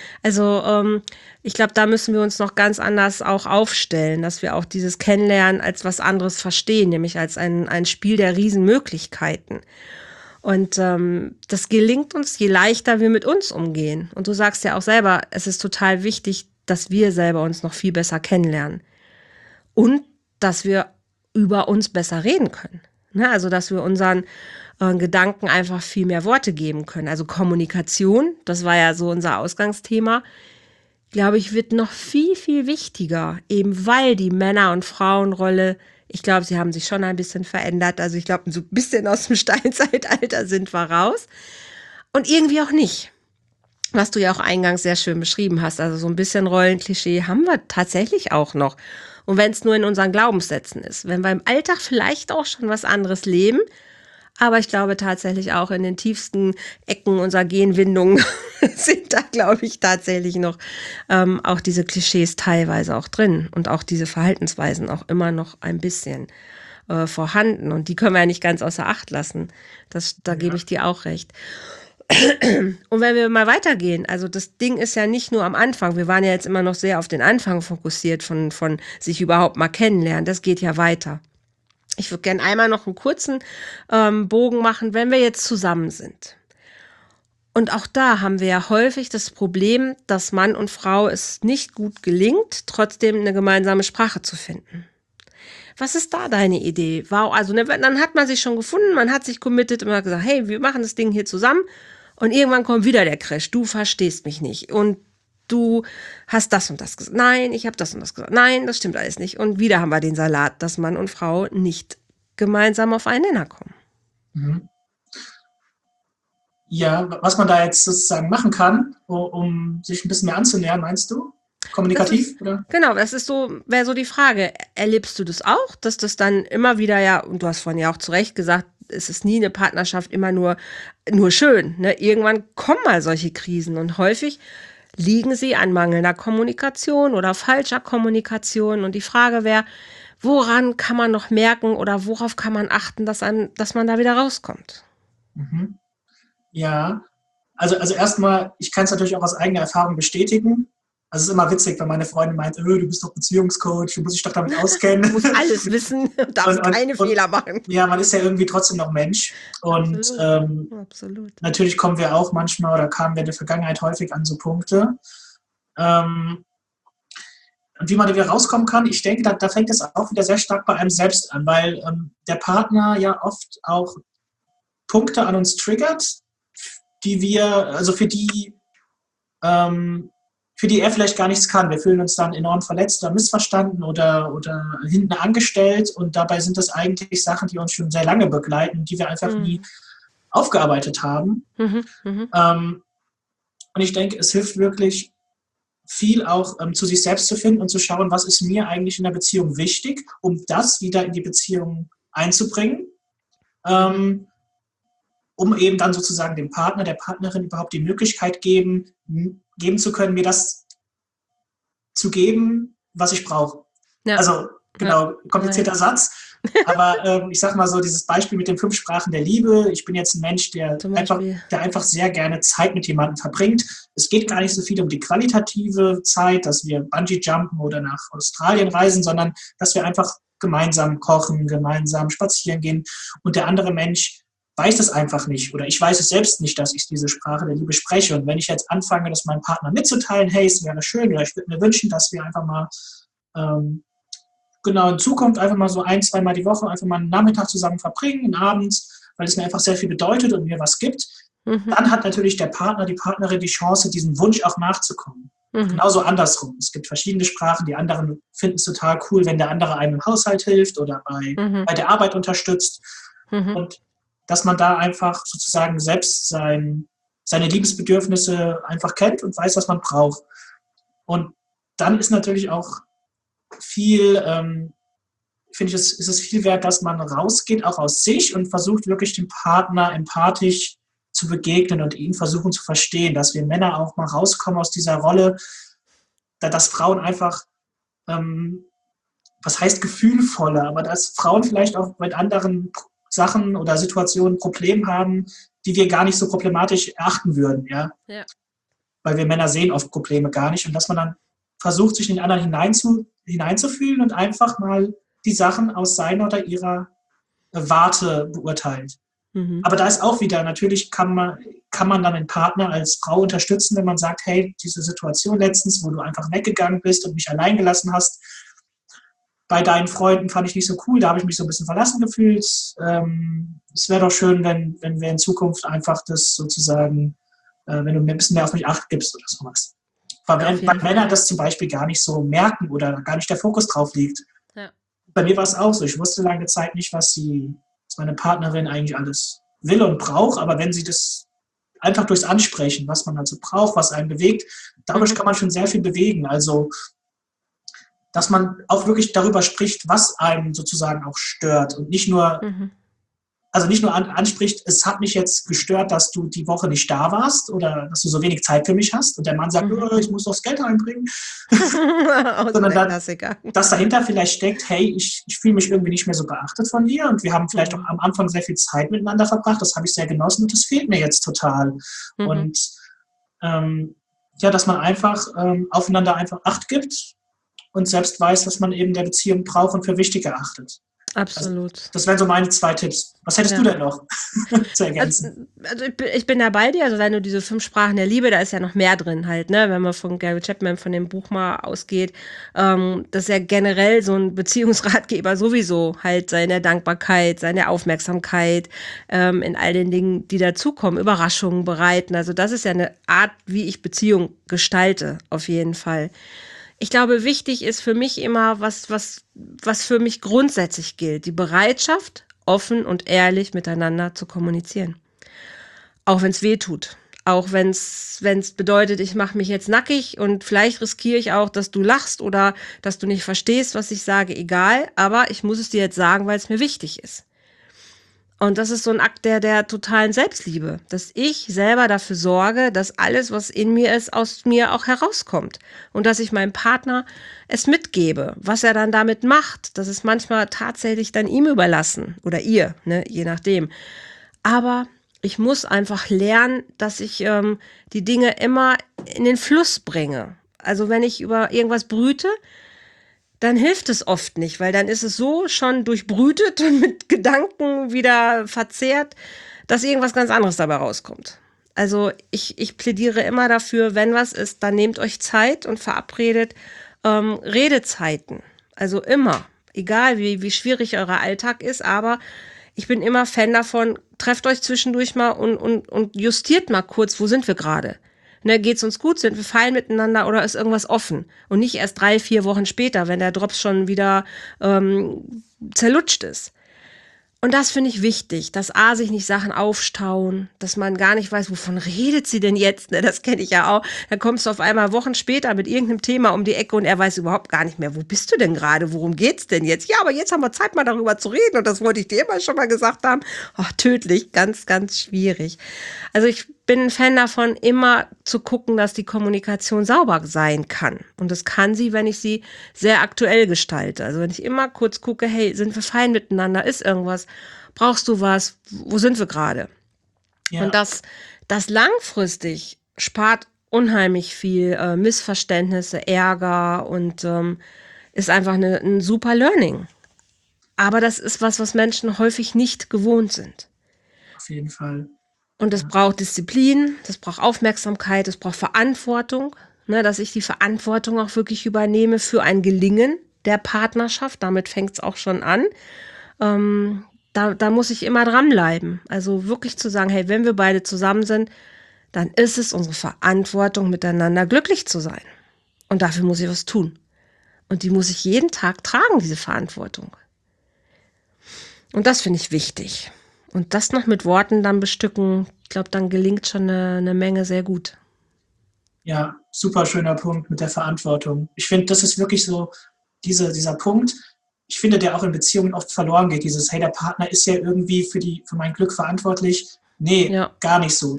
Also ich glaube, da müssen wir uns noch ganz anders auch aufstellen, dass wir auch dieses Kennenlernen als was anderes verstehen, nämlich als ein Spiel der Riesenmöglichkeiten. Und das gelingt uns, je leichter wir mit uns umgehen. Und du sagst ja auch selber, es ist total wichtig, dass wir selber uns noch viel besser kennenlernen. Und dass wir über uns besser reden können. Ne? Also, dass wir unseren Gedanken einfach viel mehr Worte geben können. Also Kommunikation, das war ja so unser Ausgangsthema, glaube ich, wird noch viel, viel wichtiger, eben weil die Männer- und Frauenrolle, ich glaube, sie haben sich schon ein bisschen verändert. Also ich glaube, so ein bisschen aus dem Steinzeitalter sind wir raus. Und irgendwie auch nicht. Was du ja auch eingangs sehr schön beschrieben hast. Also so ein bisschen Rollenklischee haben wir tatsächlich auch noch. Und wenn es nur in unseren Glaubenssätzen ist. Wenn wir im Alltag vielleicht auch schon was anderes leben, aber ich glaube tatsächlich auch in den tiefsten Ecken unserer Genwindungen sind da, glaube ich, tatsächlich noch auch diese Klischees teilweise auch drin. Und auch diese Verhaltensweisen auch immer noch ein bisschen vorhanden. Und die können wir ja nicht ganz außer Acht lassen. Da gebe ich dir auch recht. Und wenn wir mal weitergehen, also das Ding ist ja nicht nur am Anfang, wir waren ja jetzt immer noch sehr auf den Anfang fokussiert von sich überhaupt mal kennenlernen, das geht ja weiter. Ich würde gerne einmal noch einen kurzen Bogen machen, wenn wir jetzt zusammen sind. Und auch da haben wir ja häufig das Problem, dass Mann und Frau es nicht gut gelingt, trotzdem eine gemeinsame Sprache zu finden. Was ist da deine Idee? Wow, also dann hat man sich schon gefunden, man hat sich committed und man hat gesagt, hey, wir machen das Ding hier zusammen. Und irgendwann kommt wieder der Crash. Du verstehst mich nicht. Und du hast das und das gesagt. Nein, ich habe das und das gesagt. Nein, das stimmt alles nicht. Und wieder haben wir den Salat, dass Mann und Frau nicht gemeinsam auf einen Nenner kommen. Mhm. Ja, was man da jetzt sozusagen machen kann, um sich ein bisschen mehr anzunähern, meinst du? kommunikativ, oder? Genau, das ist so, wäre so die Frage. Erlebst du das auch, dass das dann immer wieder, ja, und du hast vorhin ja auch zu Recht gesagt, es ist nie eine Partnerschaft immer nur schön, ne? Irgendwann kommen mal solche Krisen und häufig liegen sie an mangelnder Kommunikation oder falscher Kommunikation. Und die Frage wäre, woran kann man noch merken oder worauf kann man achten, dass man da wieder rauskommt? Mhm. Ja, also erstmal, ich kann es natürlich auch aus eigener Erfahrung bestätigen. Also es ist immer witzig, wenn meine Freundin meint, du bist doch Beziehungscoach, du musst dich doch damit Du auskennen. musst alles wissen, darfst keine Und Fehler machen. ja, man ist ja irgendwie trotzdem noch Mensch. Und Absolut, absolut. natürlich kommen wir auch manchmal oder kamen wir in der Vergangenheit häufig an so Punkte. Ähm, und wie man da wieder rauskommen kann, ich denke, da fängt es auch wieder sehr stark bei einem selbst an, weil der Partner ja oft auch Punkte an uns triggert, die wir, also für die er vielleicht gar nichts kann. Wir fühlen uns dann enorm verletzt oder missverstanden oder hinten angestellt und dabei sind das eigentlich Sachen, die uns schon sehr lange begleiten, die wir einfach nie aufgearbeitet haben. Und ich denke, es hilft wirklich viel auch zu sich selbst zu finden und zu schauen, was ist mir eigentlich in der Beziehung wichtig, um das wieder in die Beziehung einzubringen. Um eben dann sozusagen dem Partner, der Partnerin überhaupt die Möglichkeit geben zu können, mir das zu geben, was ich brauche. Ja. Also genau, komplizierter Satz, aber ich sag mal so, dieses Beispiel mit den 5 Sprachen der Liebe, ich bin jetzt ein Mensch, der einfach sehr gerne Zeit mit jemandem verbringt. Es geht gar nicht so viel um die qualitative Zeit, dass wir Bungee-Jumpen oder nach Australien reisen, sondern dass wir einfach gemeinsam kochen, gemeinsam spazieren gehen und der andere Mensch weiß es einfach nicht oder ich weiß es selbst nicht, dass ich diese Sprache der Liebe spreche. Und wenn ich jetzt anfange, das meinem Partner mitzuteilen, hey, es wäre schön oder ich würde mir wünschen, dass wir einfach mal in Zukunft einfach mal so 1-2 Mal die Woche einfach mal einen Nachmittag zusammen verbringen, einen Abend, weil es mir einfach sehr viel bedeutet und mir was gibt, dann hat natürlich der Partner, die Partnerin die Chance, diesem Wunsch auch nachzukommen. Genauso andersrum. Es gibt verschiedene Sprachen, die anderen finden es total cool, wenn der andere einem im Haushalt hilft oder bei der Arbeit unterstützt. Und dass man da einfach sozusagen selbst seine Liebesbedürfnisse einfach kennt und weiß, was man braucht. Und dann ist natürlich auch viel, finde ich, ist es viel wert, dass man rausgeht, auch aus sich und versucht wirklich dem Partner empathisch zu begegnen und ihn versuchen zu verstehen, dass wir Männer auch mal rauskommen aus dieser Rolle, dass Frauen einfach, was heißt gefühlvoller, aber dass Frauen vielleicht auch mit anderen Sachen oder Situationen Probleme haben, die wir gar nicht so problematisch erachten würden, ja. Weil wir Männer sehen oft Probleme gar nicht und dass man dann versucht, sich in den anderen hineinzufühlen und einfach mal die Sachen aus seiner oder ihrer Warte beurteilt. Aber da ist auch wieder, natürlich kann man dann den Partner als Frau unterstützen, wenn man sagt, hey, diese Situation letztens, wo du einfach weggegangen bist und mich allein gelassen hast, bei deinen Freunden fand ich nicht so cool, da habe ich mich so ein bisschen verlassen gefühlt. Es wäre doch schön, wenn wir in Zukunft einfach das sozusagen, wenn du ein bisschen mehr auf mich Acht gibst oder sowas. Weil Männer das zum Beispiel gar nicht so merken oder gar nicht der Fokus drauf liegt. Ja. Bei mir war es auch so, ich wusste lange Zeit nicht, was meine Partnerin eigentlich alles will und braucht, aber wenn sie das einfach durchs Ansprechen, was man also braucht, was einen bewegt, dadurch kann man schon sehr viel bewegen. Also dass man auch wirklich darüber spricht, was einen sozusagen auch stört und nicht nur, anspricht, es hat mich jetzt gestört, dass du die Woche nicht da warst oder dass du so wenig Zeit für mich hast und der Mann sagt, ich muss doch das Geld reinbringen. Sondern dass dahinter vielleicht steckt, hey, ich fühle mich irgendwie nicht mehr so beachtet von dir und wir haben vielleicht auch am Anfang sehr viel Zeit miteinander verbracht, das habe ich sehr genossen und das fehlt mir jetzt total. Und dass man einfach aufeinander einfach Acht gibt und selbst weiß, was man eben der Beziehung braucht und für wichtig erachtet. Absolut. Also, das wären so meine 2 Tipps. Was hättest du denn noch zu ergänzen? Also ich bin da bei dir, also wenn du diese 5 Sprachen der Liebe, da ist ja noch mehr drin halt, ne? Wenn man von Gary Chapman, von dem Buch mal ausgeht, das ist ja generell so ein Beziehungsratgeber sowieso halt seine Dankbarkeit, seine Aufmerksamkeit in all den Dingen, die dazukommen, Überraschungen bereiten. Also das ist ja eine Art, wie ich Beziehung gestalte, auf jeden Fall. Ich glaube, wichtig ist für mich immer, was für mich grundsätzlich gilt, die Bereitschaft, offen und ehrlich miteinander zu kommunizieren. Auch wenn es weh tut. Auch wenn's bedeutet, ich mache mich jetzt nackig und vielleicht riskiere ich auch, dass du lachst oder dass du nicht verstehst, was ich sage, egal. Aber ich muss es dir jetzt sagen, weil es mir wichtig ist. Und das ist so ein Akt der totalen Selbstliebe, dass ich selber dafür sorge, dass alles, was in mir ist, aus mir auch herauskommt. Und dass ich meinem Partner es mitgebe. Was er dann damit macht, das ist manchmal tatsächlich dann ihm überlassen oder ihr, ne, je nachdem. Aber ich muss einfach lernen, dass ich die Dinge immer in den Fluss bringe. Also wenn ich über irgendwas brüte, dann hilft es oft nicht, weil dann ist es so schon durchbrütet und mit Gedanken wieder verzehrt, dass irgendwas ganz anderes dabei rauskommt. Also ich plädiere immer dafür, wenn was ist, dann nehmt euch Zeit und verabredet Redezeiten. Also immer, egal wie schwierig euer Alltag ist, aber ich bin immer Fan davon, trefft euch zwischendurch mal und justiert mal kurz, wo sind wir gerade? Ne, geht's uns gut? Sind wir fein miteinander oder ist irgendwas offen? Und nicht erst 3, 4 Wochen später, wenn der Drops schon wieder zerlutscht ist. Und das finde ich wichtig, dass A, sich nicht Sachen aufstauen, dass man gar nicht weiß, wovon redet sie denn jetzt? Ne, das kenne ich ja auch. Dann kommst du auf einmal Wochen später mit irgendeinem Thema um die Ecke und er weiß überhaupt gar nicht mehr, wo bist du denn gerade? Worum geht's denn jetzt? Ja, aber jetzt haben wir Zeit, mal darüber zu reden und das wollte ich dir immer schon mal gesagt haben. Ach, tödlich, ganz, ganz schwierig. Also ich bin ein Fan davon, immer zu gucken, dass die Kommunikation sauber sein kann. Und das kann sie, wenn ich sie sehr aktuell gestalte. Also wenn ich immer kurz gucke, hey, sind wir fein miteinander? Ist irgendwas? Brauchst du was? Wo sind wir gerade? Ja. Und das langfristig spart unheimlich viel Missverständnisse, Ärger und ist einfach ein super Learning. Aber das ist was Menschen häufig nicht gewohnt sind. Auf jeden Fall. Und es braucht Disziplin, das braucht Aufmerksamkeit, es braucht Verantwortung, ne, dass ich die Verantwortung auch wirklich übernehme für ein Gelingen der Partnerschaft. Damit fängt es auch schon an. Da muss ich immer dranbleiben. Also wirklich zu sagen, hey, wenn wir beide zusammen sind, dann ist es unsere Verantwortung, miteinander glücklich zu sein. Und dafür muss ich was tun. Und die muss ich jeden Tag tragen, diese Verantwortung. Und das finde ich wichtig. Und das noch mit Worten dann bestücken, ich glaube, dann gelingt schon eine Menge sehr gut. Ja, super schöner Punkt mit der Verantwortung. Ich finde, das ist wirklich so dieser Punkt. Ich finde, der auch in Beziehungen oft verloren geht. Dieses, hey, der Partner ist ja irgendwie für mein Glück verantwortlich. Nee, Ja. gar nicht so.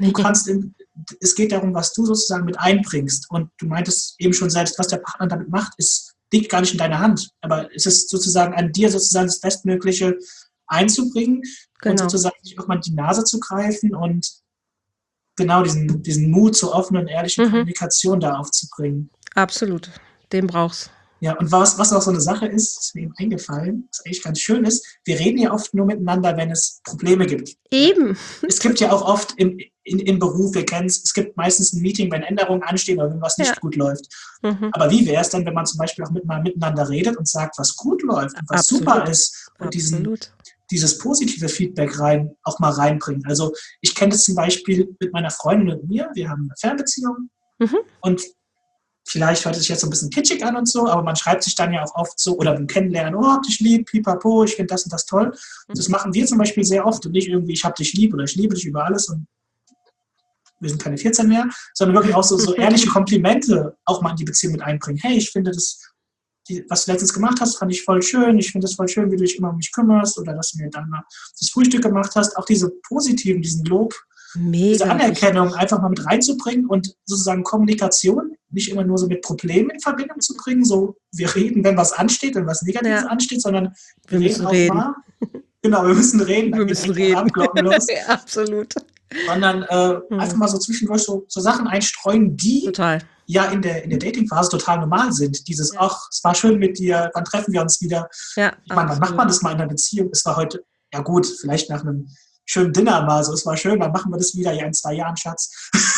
Es geht darum, was du sozusagen mit einbringst. Und du meintest eben schon selbst, was der Partner damit macht, liegt gar nicht in deiner Hand. Aber es ist sozusagen an dir, sozusagen das Bestmögliche einzubringen und sozusagen sich auch mal die Nase zu greifen und genau diesen Mut zur offenen, ehrlichen Kommunikation da aufzubringen. Absolut. Den brauchst. Ja, und was auch so eine Sache ist mir eben eingefallen, was eigentlich ganz schön ist, wir reden ja oft nur miteinander, wenn es Probleme gibt. Eben. Es gibt ja auch oft im Beruf, wir kennen es gibt meistens ein Meeting, wenn Änderungen anstehen oder wenn was nicht gut läuft. Aber wie wäre es dann, wenn man zum Beispiel auch miteinander redet und sagt, was gut läuft und was super ist und dieses positive Feedback auch mal reinbringt. Also ich kenne das zum Beispiel mit meiner Freundin und mir, wir haben eine Fernbeziehung und vielleicht hört es sich jetzt so ein bisschen kitschig an und so, aber man schreibt sich dann ja auch oft so, oder beim Kennenlernen, oh, hab dich lieb, pipapo, ich finde das und das toll. Und das machen wir zum Beispiel sehr oft und nicht irgendwie, ich hab dich lieb oder ich liebe dich über alles und wir sind keine 14 mehr, sondern wirklich auch so ehrliche Komplimente auch mal in die Beziehung mit einbringen. Hey, ich finde was du letztens gemacht hast, fand ich voll schön. Ich finde es voll schön, wie du dich immer um mich kümmerst oder dass du mir dann mal das Frühstück gemacht hast. Auch diese positiven, diesen Lob, diese Anerkennung einfach mal mit reinzubringen und sozusagen Kommunikation nicht immer nur so mit Problemen in Verbindung zu bringen. So, wir reden, wenn was ansteht, wenn was Negatives ansteht, sondern wir reden auch mal. Genau, wir müssen reden. Wir müssen reden. Los. Ja, absolut. Sondern einfach mal so zwischendurch so Sachen einstreuen, die ja in der Dating-Phase total normal sind. Dieses, ach, es war schön mit dir, wann treffen wir uns wieder? Ja, ich meine, wann macht man das mal in einer Beziehung? Es war heute, ja gut, vielleicht nach einem schönen Dinner mal so, es war schön, dann machen wir das wieder, ja in 2 Jahren, Schatz.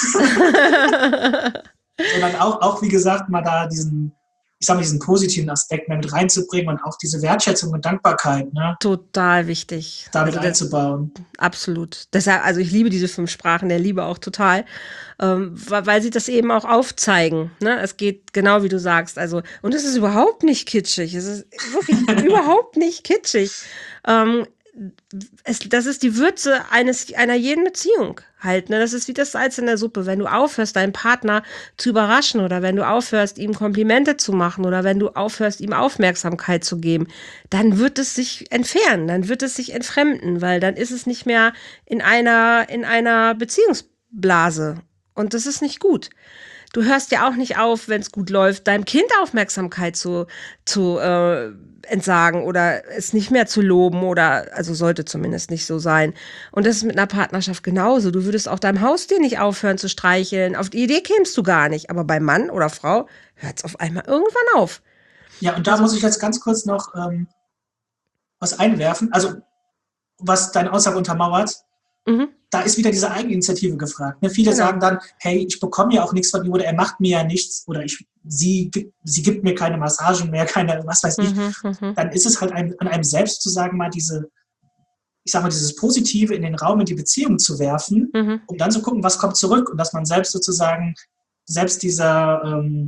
Sondern auch, wie gesagt, mal da diesen positiven Aspekt mehr mit reinzubringen und auch diese Wertschätzung und Dankbarkeit, ne? Total wichtig. Damit einzubauen. Absolut. Deshalb, also ich liebe diese 5 Sprachen der Liebe auch total, weil sie das eben auch aufzeigen, ne? Es geht genau wie du sagst, also, und es ist überhaupt nicht kitschig. Es ist wirklich überhaupt nicht kitschig. das ist die Würze einer jeden Beziehung halt, ne? Das ist wie das Salz in der Suppe. Wenn du aufhörst, deinen Partner zu überraschen oder wenn du aufhörst, ihm Komplimente zu machen oder wenn du aufhörst, ihm Aufmerksamkeit zu geben, dann wird es sich entfernen, dann wird es sich entfremden, weil dann ist es nicht mehr in einer Beziehungsblase. Und das ist nicht gut. Du hörst ja auch nicht auf, wenn es gut läuft, deinem Kind Aufmerksamkeit zu entsagen oder es nicht mehr zu loben oder, also sollte zumindest nicht so sein. Und das ist mit einer Partnerschaft genauso. Du würdest auch deinem Haustier nicht aufhören zu streicheln. Auf die Idee kämst du gar nicht. Aber bei Mann oder Frau hört es auf einmal irgendwann auf. Ja, und da muss ich jetzt ganz kurz noch was einwerfen. Also, was deine Aussage untermauert, da ist wieder diese Eigeninitiative gefragt. Ne? Viele sagen dann, hey, ich bekomme ja auch nichts von ihm oder er macht mir ja nichts oder sie gibt mir keine Massagen mehr, keine, was weiß ich. Dann ist es halt an einem selbst zu sagen, mal dieses Positive in den Raum, in die Beziehung zu werfen, um dann zu gucken, was kommt zurück und dass man selbst sozusagen, dieser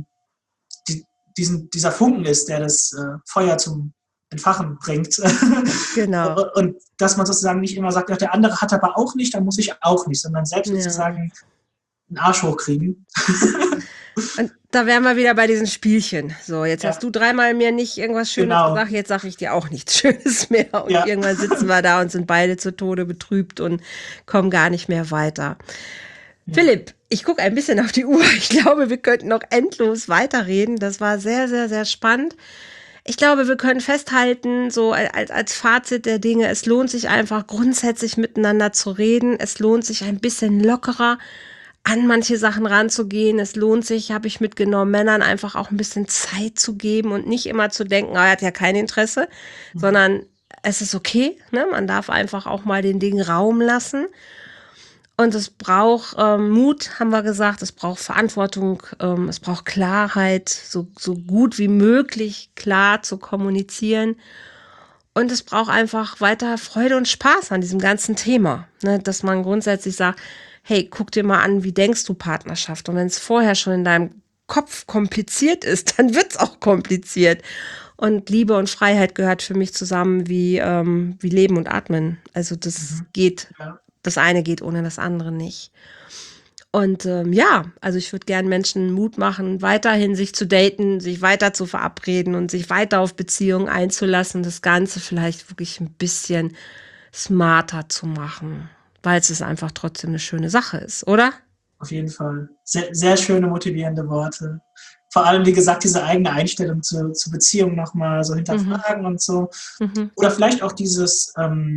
Funken ist, der das Feuer zum Entfachen bringt. Genau. Und dass man sozusagen nicht immer sagt, ja, der andere hat aber auch nicht, dann muss ich auch nicht, sondern selbst sozusagen einen Arsch hochkriegen. Und da wären wir wieder bei diesen Spielchen. So, jetzt hast du 3-mal mir nicht irgendwas Schönes gesagt, jetzt sage ich dir auch nichts Schönes mehr. Und irgendwann sitzen wir da und sind beide zu Tode betrübt und kommen gar nicht mehr weiter. Ja. Philipp, ich gucke ein bisschen auf die Uhr. Ich glaube, wir könnten noch endlos weiterreden. Das war sehr, sehr, sehr spannend. Ich glaube, wir können festhalten, so als Fazit der Dinge, es lohnt sich einfach grundsätzlich miteinander zu reden. Es lohnt sich ein bisschen lockerer an manche Sachen ranzugehen. Es lohnt sich, habe ich mitgenommen, Männern einfach auch ein bisschen Zeit zu geben und nicht immer zu denken, er hat ja kein Interesse, sondern es ist okay, ne? Man darf einfach auch mal den Dingen Raum lassen. Und es braucht Mut, haben wir gesagt, es braucht Verantwortung, es braucht Klarheit, so gut wie möglich klar zu kommunizieren. Und es braucht einfach weiter Freude und Spaß an diesem ganzen Thema, ne? Dass man grundsätzlich sagt, hey, guck dir mal an, wie denkst du Partnerschaft? Und wenn es vorher schon in deinem Kopf kompliziert ist, dann wird es auch kompliziert. Und Liebe und Freiheit gehört für mich zusammen wie Leben und Atmen. Also das geht. Ja. Das eine geht ohne das andere nicht. Und also ich würde gerne Menschen Mut machen, weiterhin sich zu daten, sich weiter zu verabreden und sich weiter auf Beziehungen einzulassen, das Ganze vielleicht wirklich ein bisschen smarter zu machen, weil es einfach trotzdem eine schöne Sache ist, oder? Auf jeden Fall. Sehr, sehr schöne, motivierende Worte. Vor allem, wie gesagt, diese eigene Einstellung zur Beziehung nochmal so hinterfragen und so. Oder vielleicht auch dieses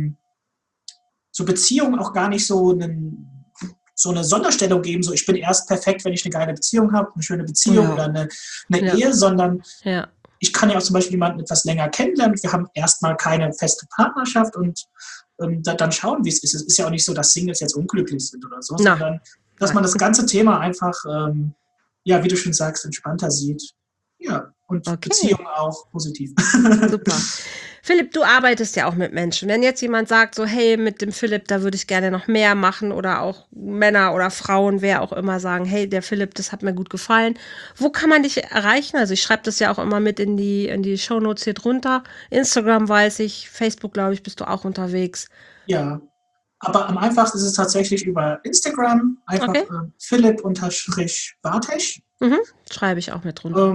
so Beziehungen auch gar nicht so eine Sonderstellung geben, so ich bin erst perfekt, wenn ich eine geile Beziehung habe, eine schöne Beziehung oder eine Ehe, sondern ich kann ja auch zum Beispiel jemanden etwas länger kennenlernen. Wir haben erstmal keine feste Partnerschaft und dann schauen, wie es ist. Es ist ja auch nicht so, dass Singles jetzt unglücklich sind oder so, sondern dass man das ganze Thema einfach, wie du schon sagst, entspannter sieht. Ja, und Beziehungen auch positiv. Super. Philipp, du arbeitest ja auch mit Menschen. Wenn jetzt jemand sagt, so hey, mit dem Philipp, da würde ich gerne noch mehr machen oder auch Männer oder Frauen, wer auch immer sagen, hey, der Philipp, das hat mir gut gefallen. Wo kann man dich erreichen? Also ich schreibe das ja auch immer mit in die Shownotes hier drunter. Instagram weiß ich, Facebook, glaube ich, bist du auch unterwegs. Ja, aber am einfachsten ist es tatsächlich über Instagram, einfach Philipp_Bartesch. Schreibe ich auch mit drunter.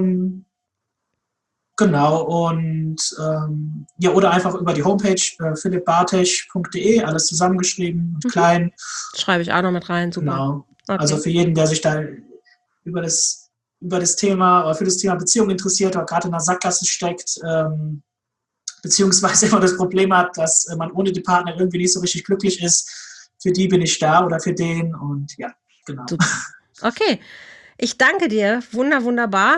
Genau, und oder einfach über die Homepage philippbartesch.de, alles zusammengeschrieben und klein. Schreibe ich auch noch mit rein, super. Genau. Okay. Also für jeden, der sich da über das Thema oder für das Thema Beziehung interessiert oder gerade in der Sackgasse steckt, beziehungsweise immer das Problem hat, dass man ohne die Partner irgendwie nicht so richtig glücklich ist. Für die bin ich da oder für den und ja, genau. Super. Okay. Ich danke dir, wunderbar.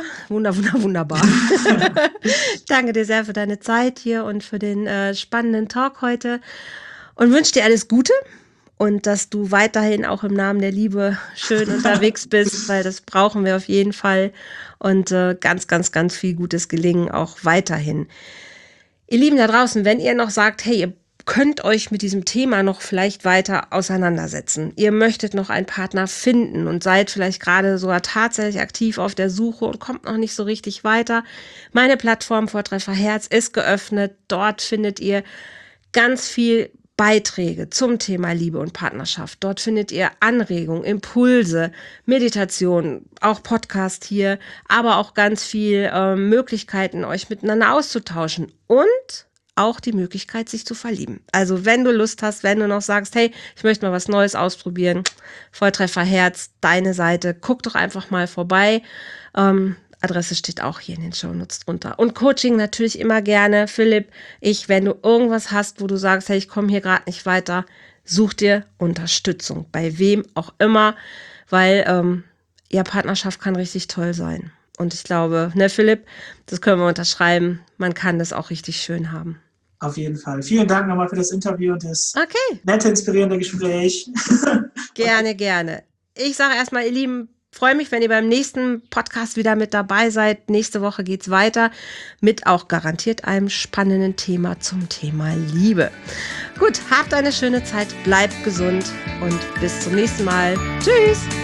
Danke dir sehr für deine Zeit hier und für den spannenden Talk heute und wünsche dir alles Gute und dass du weiterhin auch im Namen der Liebe schön unterwegs bist, weil das brauchen wir auf jeden Fall und ganz, ganz, ganz viel gutes Gelingen auch weiterhin. Ihr Lieben da draußen, wenn ihr noch sagt, hey, ihr könnt euch mit diesem Thema noch vielleicht weiter auseinandersetzen. Ihr möchtet noch einen Partner finden und seid vielleicht gerade sogar tatsächlich aktiv auf der Suche und kommt noch nicht so richtig weiter. Meine Plattform Vortreffer Herz ist geöffnet. Dort findet ihr ganz viel Beiträge zum Thema Liebe und Partnerschaft. Dort findet ihr Anregungen, Impulse, Meditation, auch Podcast hier, aber auch ganz viel Möglichkeiten, euch miteinander auszutauschen und auch die Möglichkeit, sich zu verlieben. Also wenn du Lust hast, wenn du noch sagst, hey, ich möchte mal was Neues ausprobieren, Volltreffer Herz, deine Seite, guck doch einfach mal vorbei. Adresse steht auch hier in den Shownotes drunter. Und Coaching natürlich immer gerne. Philipp, wenn du irgendwas hast, wo du sagst, hey, ich komme hier gerade nicht weiter, such dir Unterstützung. Bei wem auch immer, weil Partnerschaft kann richtig toll sein. Und ich glaube, ne Philipp, das können wir unterschreiben, man kann das auch richtig schön haben. Auf jeden Fall. Vielen Dank nochmal für das Interview und das Okay. nette, inspirierende Gespräch. Gerne, gerne. Ich sage erstmal, ihr Lieben, freue mich, wenn ihr beim nächsten Podcast wieder mit dabei seid. Nächste Woche geht's weiter mit auch garantiert einem spannenden Thema zum Thema Liebe. Gut, habt eine schöne Zeit, bleibt gesund und bis zum nächsten Mal. Tschüss!